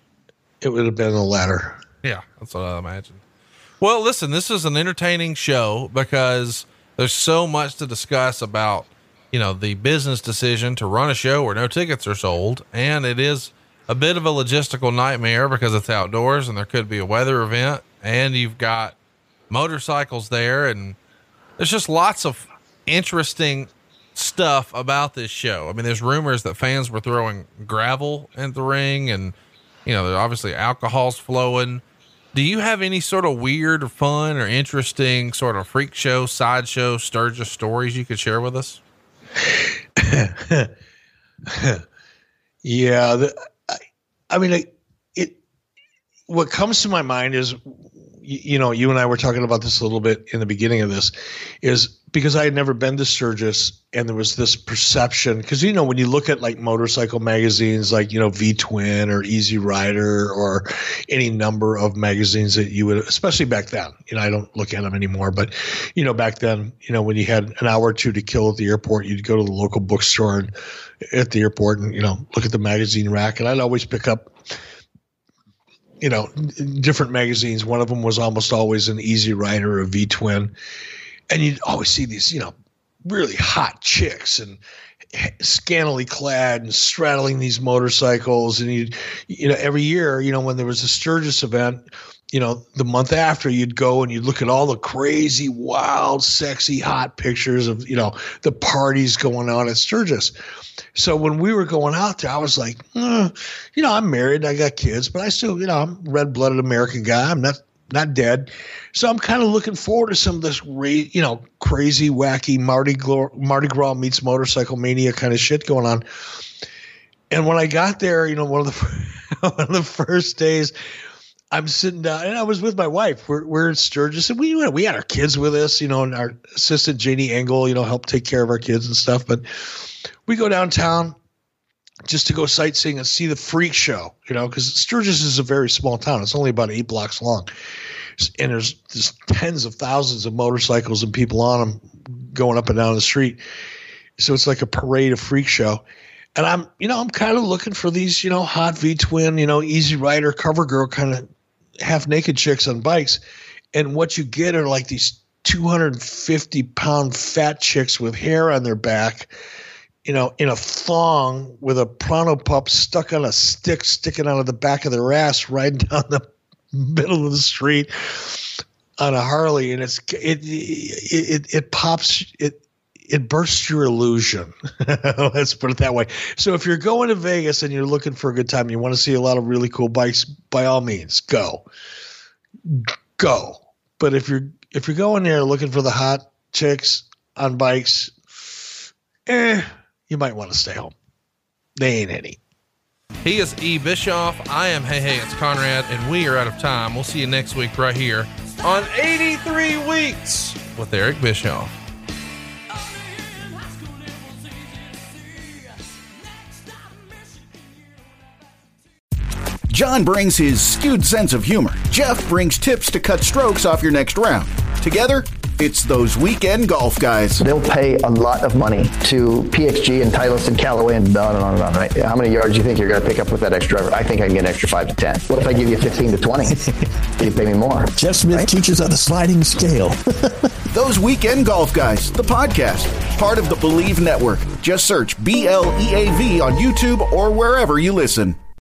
Speaker 6: It would have been the latter.
Speaker 1: Yeah, that's what I imagine. Well, listen, this is an entertaining show because there's so much to discuss about, you know, the business decision to run a show where no tickets are sold. And it is a bit of a logistical nightmare because it's outdoors and there could be a weather event and you've got motorcycles there. And there's just lots of interesting stuff about this show. I mean, there's rumors that fans were throwing gravel in the ring and, you know, there's obviously alcohol's flowing. Do you have any sort of weird or fun or interesting sort of freak show, sideshow, Sturgis stories you could share with us?
Speaker 6: yeah. The, I, I mean, it, it, what comes to my mind is, you, you know, you and I were talking about this a little bit in the beginning of this, is because I had never been to Sturgis and there was this perception, because, you know, when you look at like motorcycle magazines, like, you know, V-Twin or Easy Rider or any number of magazines that you would, especially back then, you know, I don't look at them anymore, but, you know, back then, you know, when you had an hour or two to kill at the airport, you'd go to the local bookstore and, at the airport and, you know, look at the magazine rack. And I'd always pick up, you know, different magazines. One of them was almost always an Easy Rider or a V-Twin. And you'd always see these, you know, really hot chicks and scantily clad and straddling these motorcycles. And you'd, you know, every year, you know, when there was a Sturgis event, you know, the month after you'd go and you'd look at all the crazy, wild, sexy, hot pictures of, you know, the parties going on at Sturgis. So when we were going out there, I was like, eh, you know, I'm married, I got kids, but I still, you know, I'm a red-blooded American guy. I'm not not dead. So I'm kind of looking forward to some of this, ra- you know, crazy, wacky Mardi Gras, Mardi Gras meets Motorcycle Mania kind of shit going on. And when I got there, you know, one of the one of the first days, I'm sitting down, and I was with my wife. We're we're in Sturgis, and we we had our kids with us, you know, and our assistant Janie Engel, you know, helped take care of our kids and stuff. But we go downtown just to go sightseeing and see the freak show, you know, because Sturgis is a very small town. It's only about eight blocks long, and there's there's tens of thousands of motorcycles and people on them going up and down the street. So it's like a parade of freak show. And I'm, you know, I'm kind of looking for these, you know, hot V-twin, you know, Easy Rider, cover girl kind of half naked chicks on bikes. And what you get are like these two hundred fifty pound fat chicks with hair on their back, you know, in a thong with a Pronto Pup stuck on a stick sticking out of the back of their ass, riding down the middle of the street on a Harley. And it's, it, it, it, it pops, it, It bursts your illusion. Let's put it that way. So if you're going to Vegas and you're looking for a good time, you want to see a lot of really cool bikes, by all means, go. Go. But if you're if you're going there looking for the hot chicks on bikes, eh, you might want to stay home. They ain't any.
Speaker 1: He is E. Bischoff. I am Hey Hey, it's Conrad, and we are out of time. We'll see you next week right here on eighty-three Weeks with Eric Bischoff.
Speaker 12: John brings his skewed sense of humor. Jeff brings tips to cut strokes off your next round. Together, it's those weekend golf guys.
Speaker 13: They'll pay a lot of money to P X G and Titleist and Callaway and on and on and on, right? How many yards do you think you're going to pick up with that extra driver? I think I can get an extra five to ten. What if I give you fifteen to twenty? You pay me more.
Speaker 14: Jeff Smith right? teaches on a sliding scale.
Speaker 12: Those Weekend Golf Guys, the podcast, part of the Believe Network. Just search B L E A V on YouTube or wherever you listen.